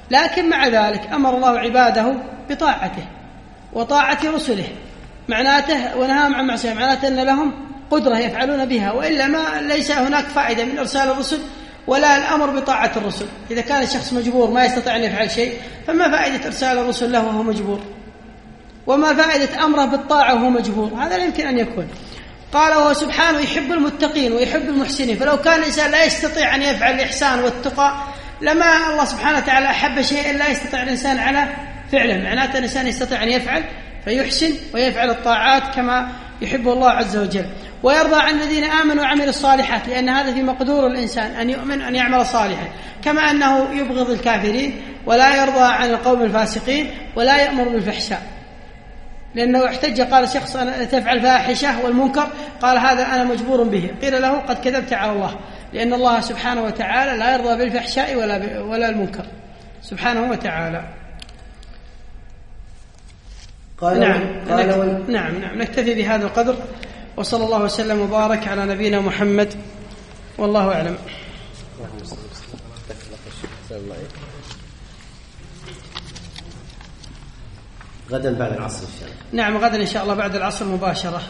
لكن مع ذلك أمر الله عباده بطاعته وطاعة رسله، معناته ونهاهم عن معصية، معناته أن لهم قدرة يفعلون بها، وإلا ما ليس هناك فائدة من إرسال الرسل ولا الأمر بطاعة الرسل. إذا كان الشخص مجبور ما يستطيع أن يفعل شيء، فما فائدة إرسال الرسل له وهو مجبور؟ وما فائدة أمره بالطاعة وهو مجبور؟ هذا لا يمكن أن يكون. قال وهو سبحانه يحب المتقين ويحب المحسنين، فلو كان الإنسان لا يستطيع أن يفعل الإحسان والتقى لما الله سبحانه وتعالى أحب شيئا لا يستطيع الإنسان على فعله، معناته الإنسان يستطيع أن يفعل فيحسن ويفعل الطاعات كما يحب الله عز وجل، ويرضى عن الذين آمنوا وعملوا الصالحات، لأن هذا في مقدور الإنسان أن يؤمن أن يعمل صالحا، كما أنه يبغض الكافرين ولا يرضى عن القوم الفاسقين ولا يأمر بالفحشاء، لأنه احتج قال شخص أنا تفعل فاحشة والمنكر، قال هذا أنا مجبور به، قيل له قد كذبت على الله، لأن الله سبحانه وتعالى لا يرضى بالفحشاء ولا ولا المنكر سبحانه وتعالى. قال نعم قال نعم, نعم نعم نكتفي بهذا القدر، وصلى الله وسلم وبارك على نبينا محمد، والله أعلم. غدا بعد العصر إن شاء الله. نعم غدا إن شاء الله بعد العصر مباشرة.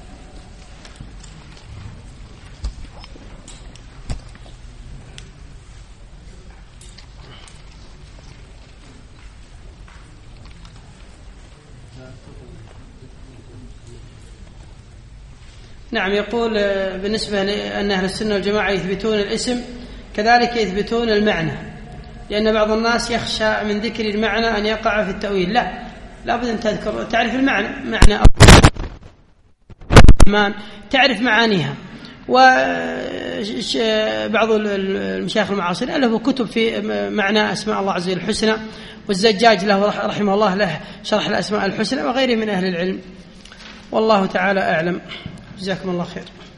نعم يقول بالنسبة لأن أهل السنة والجماعة يثبتون الاسم كذلك يثبتون المعنى، لأن بعض الناس يخشى من ذكر المعنى أن يقع في التأويل. لا لابد أن تذكر تعرف المعنى، معنى الرحمن تعرف معانيها. وبعض المشايخ المعاصرين ألفوا كتب في معنى أسماء الله عز وجل الحسنى، والزجاج له رحمه الله له شرح الأسماء الحسنى، وغيره من أهل العلم، والله تعالى أعلم. جزاكم الله خير.